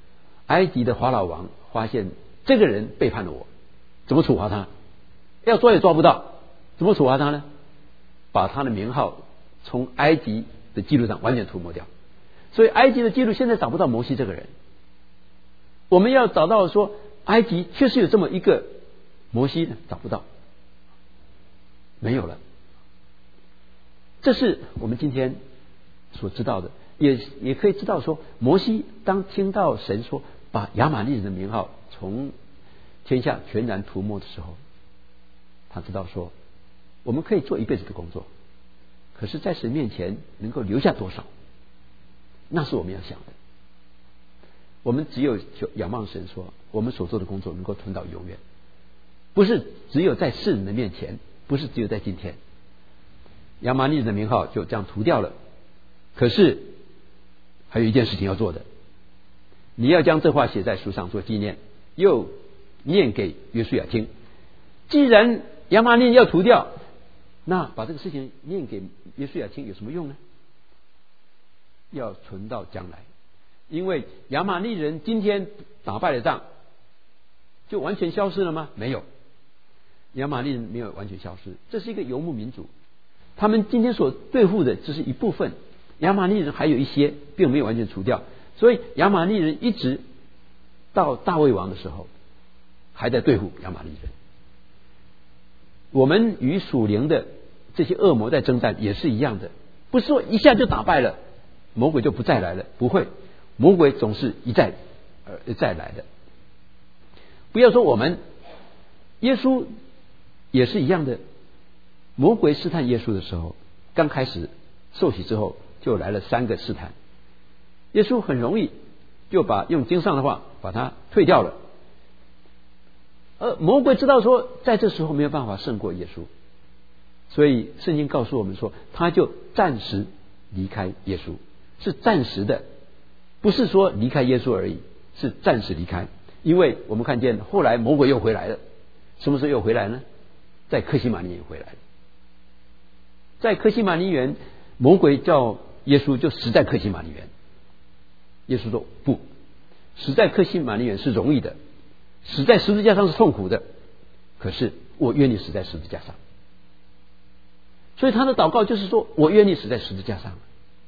埃及的法老王发现这个人背叛了我，怎么处罚他？要抓也抓不到，怎么处罚他呢？把他的名号从埃及的记录上完全涂抹掉。所以埃及的记录现在找不到摩西这个人。我们要找到说埃及确实有这么一个摩西呢，找不到，没有了。这是我们今天所知道的，也也可以知道说，摩西当听到神说把亚玛力人的名号从天下全然涂抹的时候，他知道说我们可以做一辈子的工作，可是在神面前能够留下多少，那是我们要想的。我们只有仰望神说我们所做的工作能够存到永远，不是只有在世人的面前，不是只有在今天。亚玛力人的名号就这样涂掉了，可是还有一件事情要做的，你要将这话写在书上做纪念，又念给约书亚听。既然亚玛力人要涂掉，那把这个事情念给约书亚听有什么用呢？要存到将来。因为亚玛力人今天打败了仗，就完全消失了吗？没有，亚玛力人没有完全消失，这是一个游牧民族，他们今天所对付的只是一部分，亚玛力人还有一些并没有完全除掉，所以亚玛力人一直到大卫王的时候还在对付亚玛力人。我们与属灵的这些恶魔在征战也是一样的，不是说一下就打败了魔鬼就不再来了，不会，魔鬼总是一再而再来的。不要说我们，耶稣也是一样的。魔鬼试探耶稣的时候，刚开始受洗之后就来了三个试探，耶稣很容易就把用经上的话把它退掉了。而魔鬼知道说在这时候没有办法胜过耶稣，所以圣经告诉我们说他就暂时离开耶稣，是暂时的，不是说离开耶稣而已，是暂时离开。因为我们看见后来魔鬼又回来了，什么时候又回来呢？在客西马尼园回来了。在客西马尼园，魔鬼叫耶稣就死在客西马尼园。耶稣说不，死在客西马尼园是容易的，死在十字架上是痛苦的，可是我愿你死在十字架上。所以他的祷告就是说我愿你死在十字架上。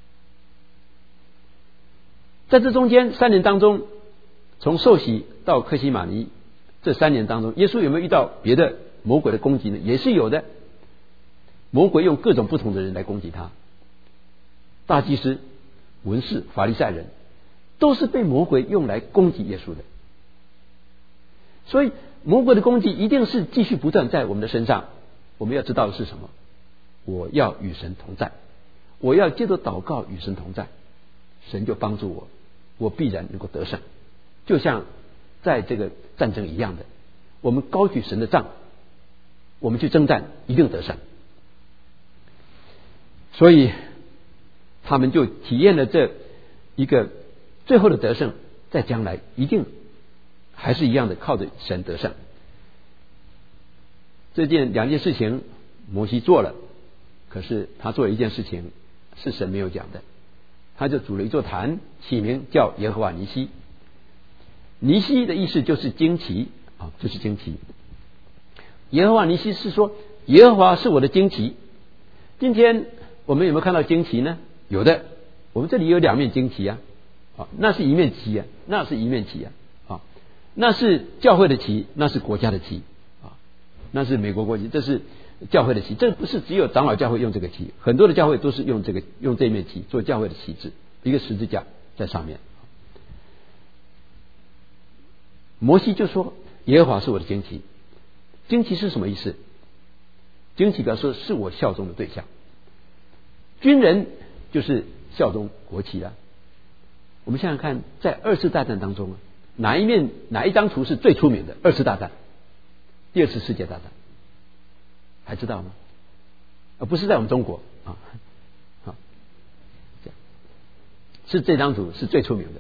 在这中间三年当中，从受洗到客西马尼这三年当中，耶稣有没有遇到别的魔鬼的攻击呢？也是有的。魔鬼用各种不同的人来攻击他，大祭司、文士、法利赛人都是被魔鬼用来攻击耶稣的。所以魔鬼的攻击一定是继续不断在我们的身上。我们要知道的是什么？我要与神同在，我要借着祷告与神同在，神就帮助我，我必然能够得胜。就像在这个战争一样的，我们高举神的杖，我们去征战一定得胜。所以他们就体验了这一个最后的得胜，在将来一定还是一样的靠着神得胜。这件两件事情摩西做了，可是他做了一件事情是神没有讲的，他就筑了一座坛，起名叫耶和华尼西。尼西的意思就是旌旗啊，就是旌旗。耶和华尼西是说耶和华是我的旌旗。今天我们有没有看到旌旗呢？有的，我们这里有两面旌旗啊，啊，那是一面旗啊，那是一面旗啊，啊，那是教会的旗，那是国家的旗啊，那是美国国旗，这是教会的旗。这不是只有长老教会用这个旗，很多的教会都是用这个用这面旗做教会的旗帜，一个十字架在上面。摩西就说耶和华是我的旌旗。旌旗是什么意思？旌旗表示是我效忠的对象。军人就是效忠国旗啊。我们想想看，在二次大战当中，哪一面哪一张图是最出名的？二次大战、第二次世界大战，还知道吗？而不是在我们中国啊，好，是这张图是最出名的。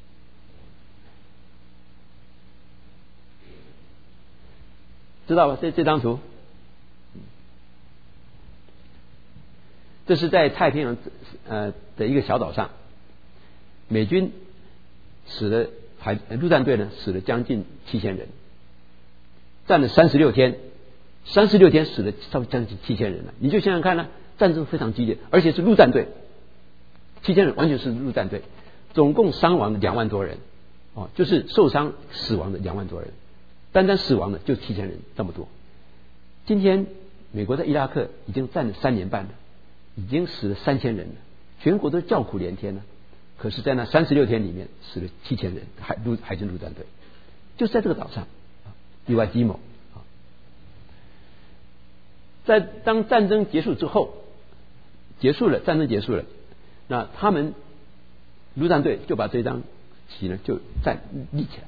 知道吧？这这张图，这是在太平洋呃的一个小岛上，美军死了海陆战队呢死了将近七千人，战了三十六天，三十六天死了差不多将近七千人了。你就想想看呢，战争非常激烈，而且是陆战队，七千人完全是陆战队，总共伤亡两万多人，哦，就是受伤死亡的两万多人，单单死亡的就七千人这么多。今天美国在伊拉克已经战了三年半了，已经死了三千人了，全国都叫苦连天了。可是，在那三十六天里面死了七千人，海陆海军陆战队就在这个岛上，意外基谋。在当战争结束之后，结束了，战争结束了，那他们陆战队就把这张旗呢就再立起来，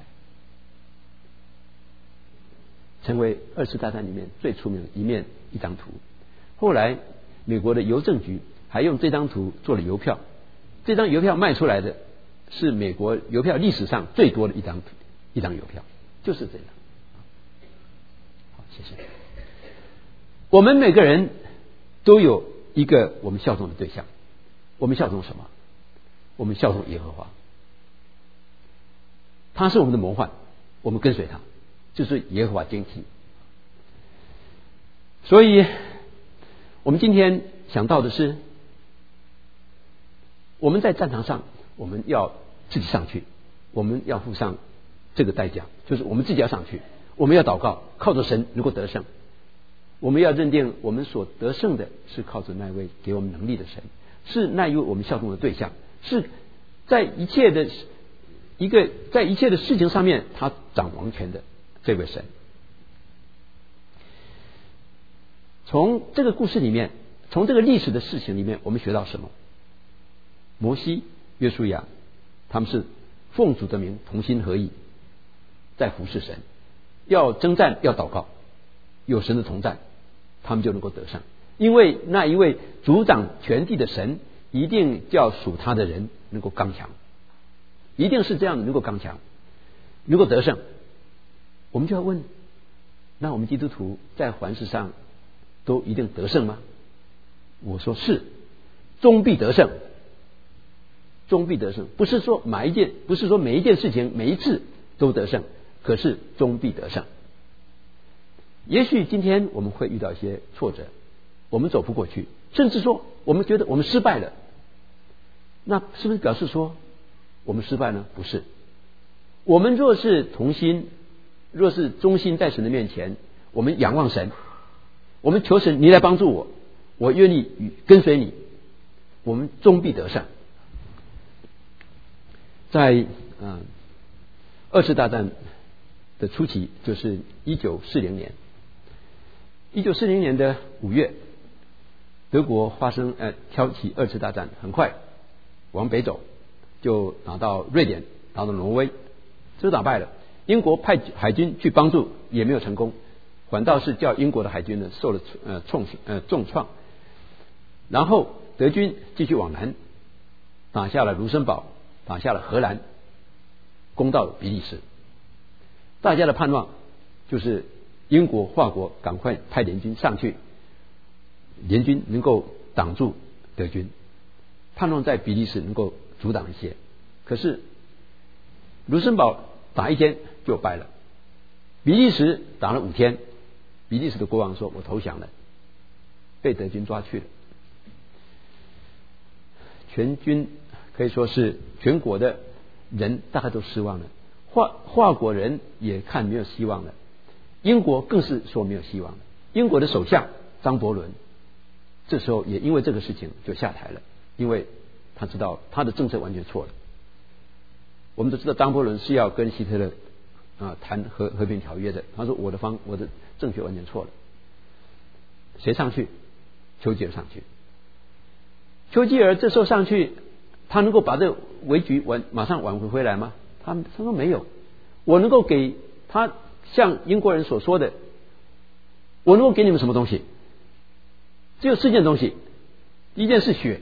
成为二次大战里面最出名的一面一张图。后来美国的邮政局还用这张图做了邮票，这张邮票卖出来的是美国邮票历史上最多的一张一张邮票，就是这样。好，谢谢。我们每个人都有一个我们效忠的对象，我们效忠什么？我们效忠耶和华，他是我们的模范，我们跟随他，就是耶和华惊奇。所以我们今天想到的是，我们在战场上我们要自己上去，我们要付上这个代价，就是我们自己要上去，我们要祷告，靠着神能够得胜。我们要认定我们所得胜的是靠着那位给我们能力的神，是那一位我们效忠的对象，是在一切的一个在一切的事情上面他掌王权的这位神。从这个故事里面，从这个历史的事情里面，我们学到什么？摩西、约书亚他们是奉主的名同心合意在服侍神，要征战要祷告，有神的同在，他们就能够得胜。因为那一位主掌全地的神一定叫属他的人能够刚强，一定是这样的，能够刚强，能够得胜。我们就要问，那我们基督徒在凡事上都一定得胜吗？我说是，终必得胜，终必得胜。不是说每一件，不是说每一件事情每一次都得胜，可是终必得胜。也许今天我们会遇到一些挫折，我们走不过去，甚至说我们觉得我们失败了，那是不是表示说我们失败呢？不是。我们若是同心，若是忠心在神的面前，我们仰望神，我们求神你来帮助我，我愿意跟随你，我们终必得胜。在嗯二次大战的初期，就是一九四零年，一九四零年的五月，德国发生呃挑起二次大战，很快往北走，就打到瑞典，打到挪威，就打败了。英国派海军去帮助，也没有成功，反倒是叫英国的海军呢受了呃重呃重创。然后德军继续往南，打下了卢森堡，打下了荷兰，攻到比利时。大家的盼望就是英国、法国赶快派联军上去，联军能够挡住德军，盼望在比利时能够阻挡一些。可是卢森堡打一天就败了，比利时打了五天，比利时的国王说我投降了，被德军抓去了。全军可以说是全国的人大概都失望了，法法国人也看没有希望了，英国更是说没有希望了。英国的首相张伯伦这时候也因为这个事情就下台了，因为他知道他的政策完全错了。我们都知道张伯伦是要跟希特勒啊谈和和平条约的，他说我的方我的政策完全错了。谁上去？丘吉尔上去。丘吉尔这时候上去，他能够把这危局挽马上挽回回来吗？他他说没有。我能够给他像英国人所说的，我能够给你们什么东西？只有四件东西。第一件是血，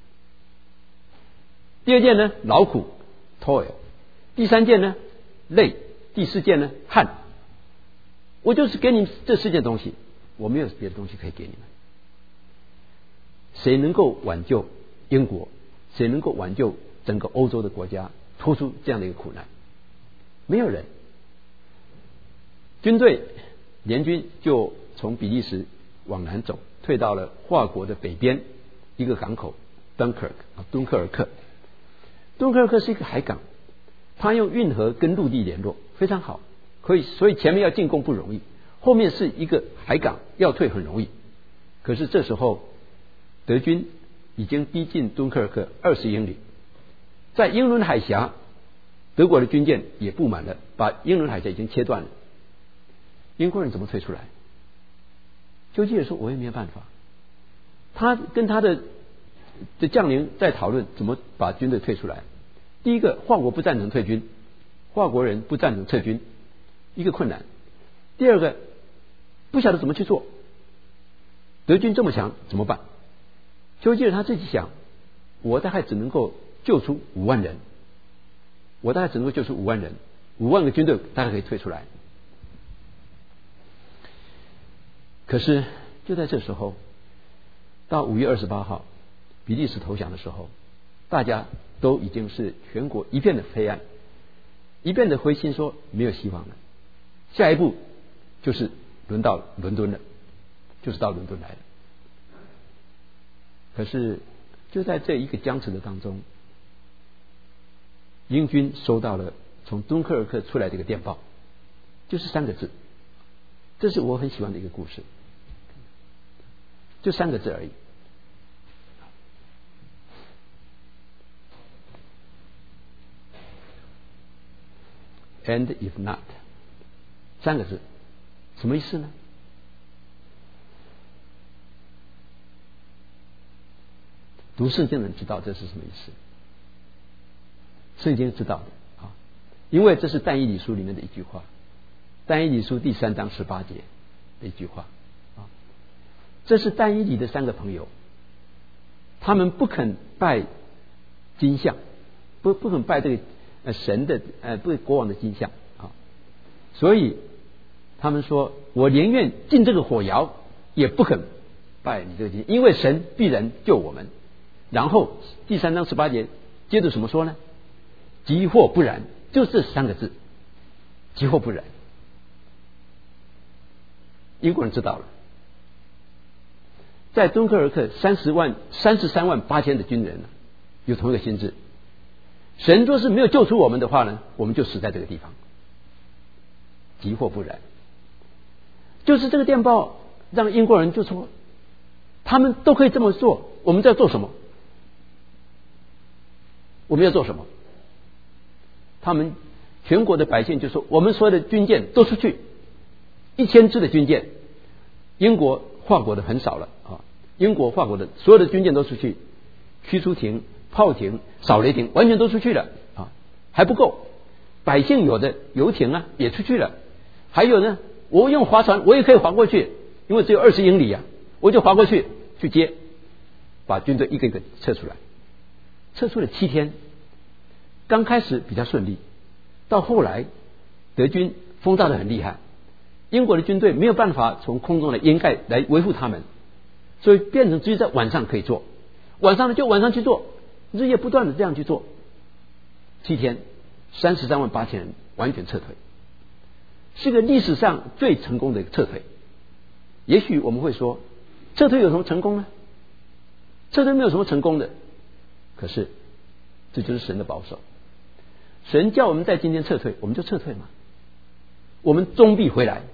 第二件呢劳苦 toil， 第三件呢累，第四件呢汗。我就是给你们这四件东西，我没有别的东西可以给你们。谁能够挽救英国？谁能够挽救整个欧洲的国家脱出这样的一个苦难？ 没有人。军队联军就从比利时往南走，退到了法国的北边一个港口敦刻尔啊，敦刻尔克。敦刻尔克是一个海港，它用运河跟陆地联络，非常好，可以，所以前面要进攻不容易，后面是一个海港，要退很容易。可是这时候德军已经逼近敦刻尔克二十英里，在英伦海峡，德国的军舰也布满了，把英伦海峡已经切断了。英国人怎么退出来？丘吉尔说：“我也没有办法。”他跟他的的将领在讨论怎么把军队退出来。第一个，法国不赞成退军，法国人不赞成撤军，一个困难。第二个，不晓得怎么去做。德军这么强怎么办？丘吉尔他自己想，我大概只能够救出五万人，我大概只能够救出五万人，五万个军队大概可以退出来。可是就在这时候，到五月二十八号，比利时投降的时候，大家都已经是全国一片的黑暗，一片的灰心，说没有希望了。下一步就是轮到伦敦了，就是到伦敦来了。可是就在这一个僵持的当中，英军收到了从敦刻尔克出来的一个电报，就是三个字，这是我很喜欢的一个故事，就三个字而已。And if not， 三个字，什么意思呢？读圣经的人知道这是什么意思，圣经知道的啊，因为这是但以理书里面的一句话，但以理书第三章十八节的一句话啊，这是但以理的三个朋友，他们不肯拜金像，不不肯拜这个呃神的呃不国王的金像啊，所以他们说，我宁愿进这个火窑，也不肯拜你这个金，因为神必然救我们。然后第三章十八节接着怎么说呢？即或不然，就这三个字，即或不然。英国人知道了，在敦刻尔克三十万三十三万八千的军人呢，有同一个心志。神若是没有救出我们的话呢，我们就死在这个地方。即或不然，就是这个电报让英国人就说，他们都可以这么做，我们在做什么？我们要做什么？他们全国的百姓就说，我们所有的军舰都出去，一千支的军舰，英国、法国的很少了啊，英国、法国的所有的军舰都出去，驱逐艇、炮艇、扫雷艇完全都出去了啊，还不够，百姓有的游艇啊也出去了，还有呢，我用划船我也可以划过去，因为只有二十英里啊，我就划过去去接，把军队一个一个撤出来。撤出了七天，刚开始比较顺利，到后来德军轰炸得很厉害，英国的军队没有办法从空中的掩盖来维护他们，所以变成只有在晚上可以做，晚上呢就晚上去做，日夜不断的这样去做，七天三十三万八千人完全撤退，是个历史上最成功的一个撤退。也许我们会说，撤退有什么成功呢？撤退没有什么成功的。可是这就是神的保守，神叫我们在今天撤退，我们就撤退嘛，我们终必回来。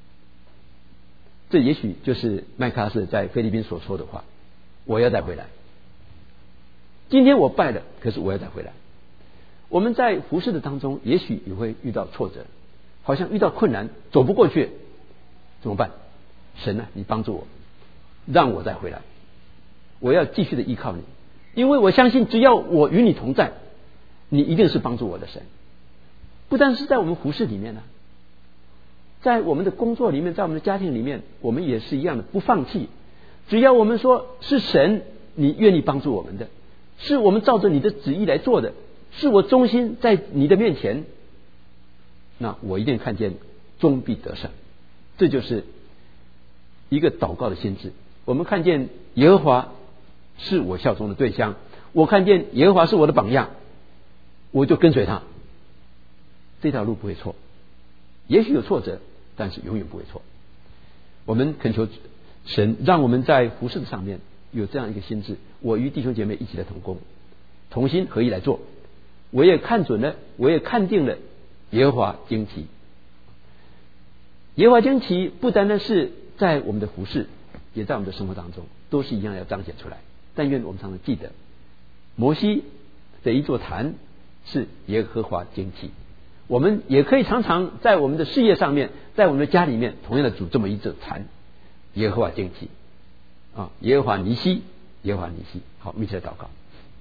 这也许就是麦克阿瑟在菲律宾所说的话，我要再回来。今天我败了，可是我要再回来。我们在服事的当中也许也会遇到挫折，好像遇到困难走不过去，怎么办？神啊，你帮助我，让我再回来，我要继续的依靠你，因为我相信只要我与你同在，你一定是帮助我的神。不但是在我们服事里面呢，在我们的工作里面，在我们的家庭里面，我们也是一样的，不放弃。只要我们说是神你愿意帮助我们的，是我们照着你的旨意来做的，是我忠心在你的面前，那我一定看见终必得胜。这就是一个祷告的心志。我们看见耶和华是我效忠的对象，我看见耶和华是我的榜样，我就跟随他。 这条路不会错。也许有挫折，但是永远不会错。我们恳求神让我们在服事上面有这样一个心志，我与弟兄姐妹一起来同工，同心合意来做。我也看准了，我也看定了耶和华旌旗。耶和华旌旗不单单是在我们的服事，也在我们的生活当中都是一样要彰显出来。但愿我们常常记得，摩西的一座坛是耶和华旌旗，我们也可以常常在我们的事业上面，在我们的家里面同样的组这么一座坛，耶和华旌旗啊，耶和华尼西，耶和华尼西。好，我们一起来祷告。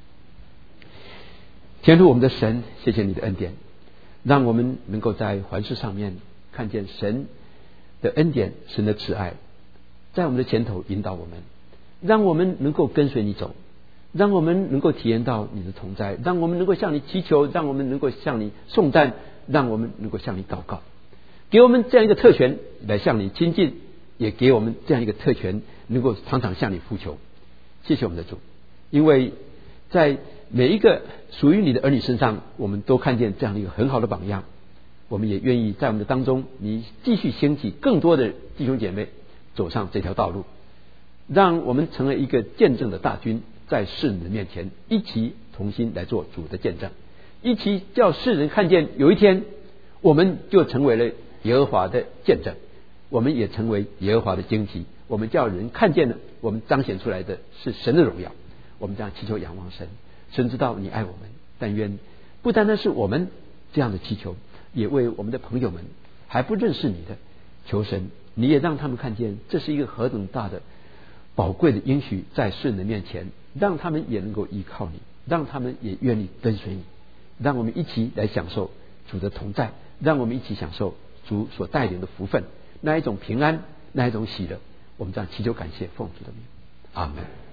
天父我们的神，谢谢你的恩典，让我们能够在环事上面看见神的恩典，神的慈爱在我们的前头引导我们，让我们能够跟随你走，让我们能够体验到你的同在，让我们能够向你祈求，让我们能够向你颂赞，让我们能够向你祷告，给我们这样一个特权来向你亲近，也给我们这样一个特权能够常常向你呼求。谢谢我们的主，因为在每一个属于你的儿女身上，我们都看见这样的一个很好的榜样。我们也愿意在我们的当中，你继续兴起更多的弟兄姐妹走上这条道路，让我们成为一个见证的大军，在世人的面前一起同心来做主的见证，一起叫世人看见有一天我们就成为了耶和华的见证，我们也成为耶和华的旌旗，我们叫人看见了，我们彰显出来的是神的荣耀。我们这样祈求仰望神，神知道你爱我们，但愿不单单是我们这样的祈求，也为我们的朋友们还不认识你的，求神你也让他们看见这是一个何等大的宝贵的应许，在世人的面前，让他们也能够依靠你，让他们也愿意跟随你，让我们一起来享受主的同在，让我们一起享受主所带领的福分，那一种平安，那一种喜乐。我们这样祈求感谢，奉主的名，阿门。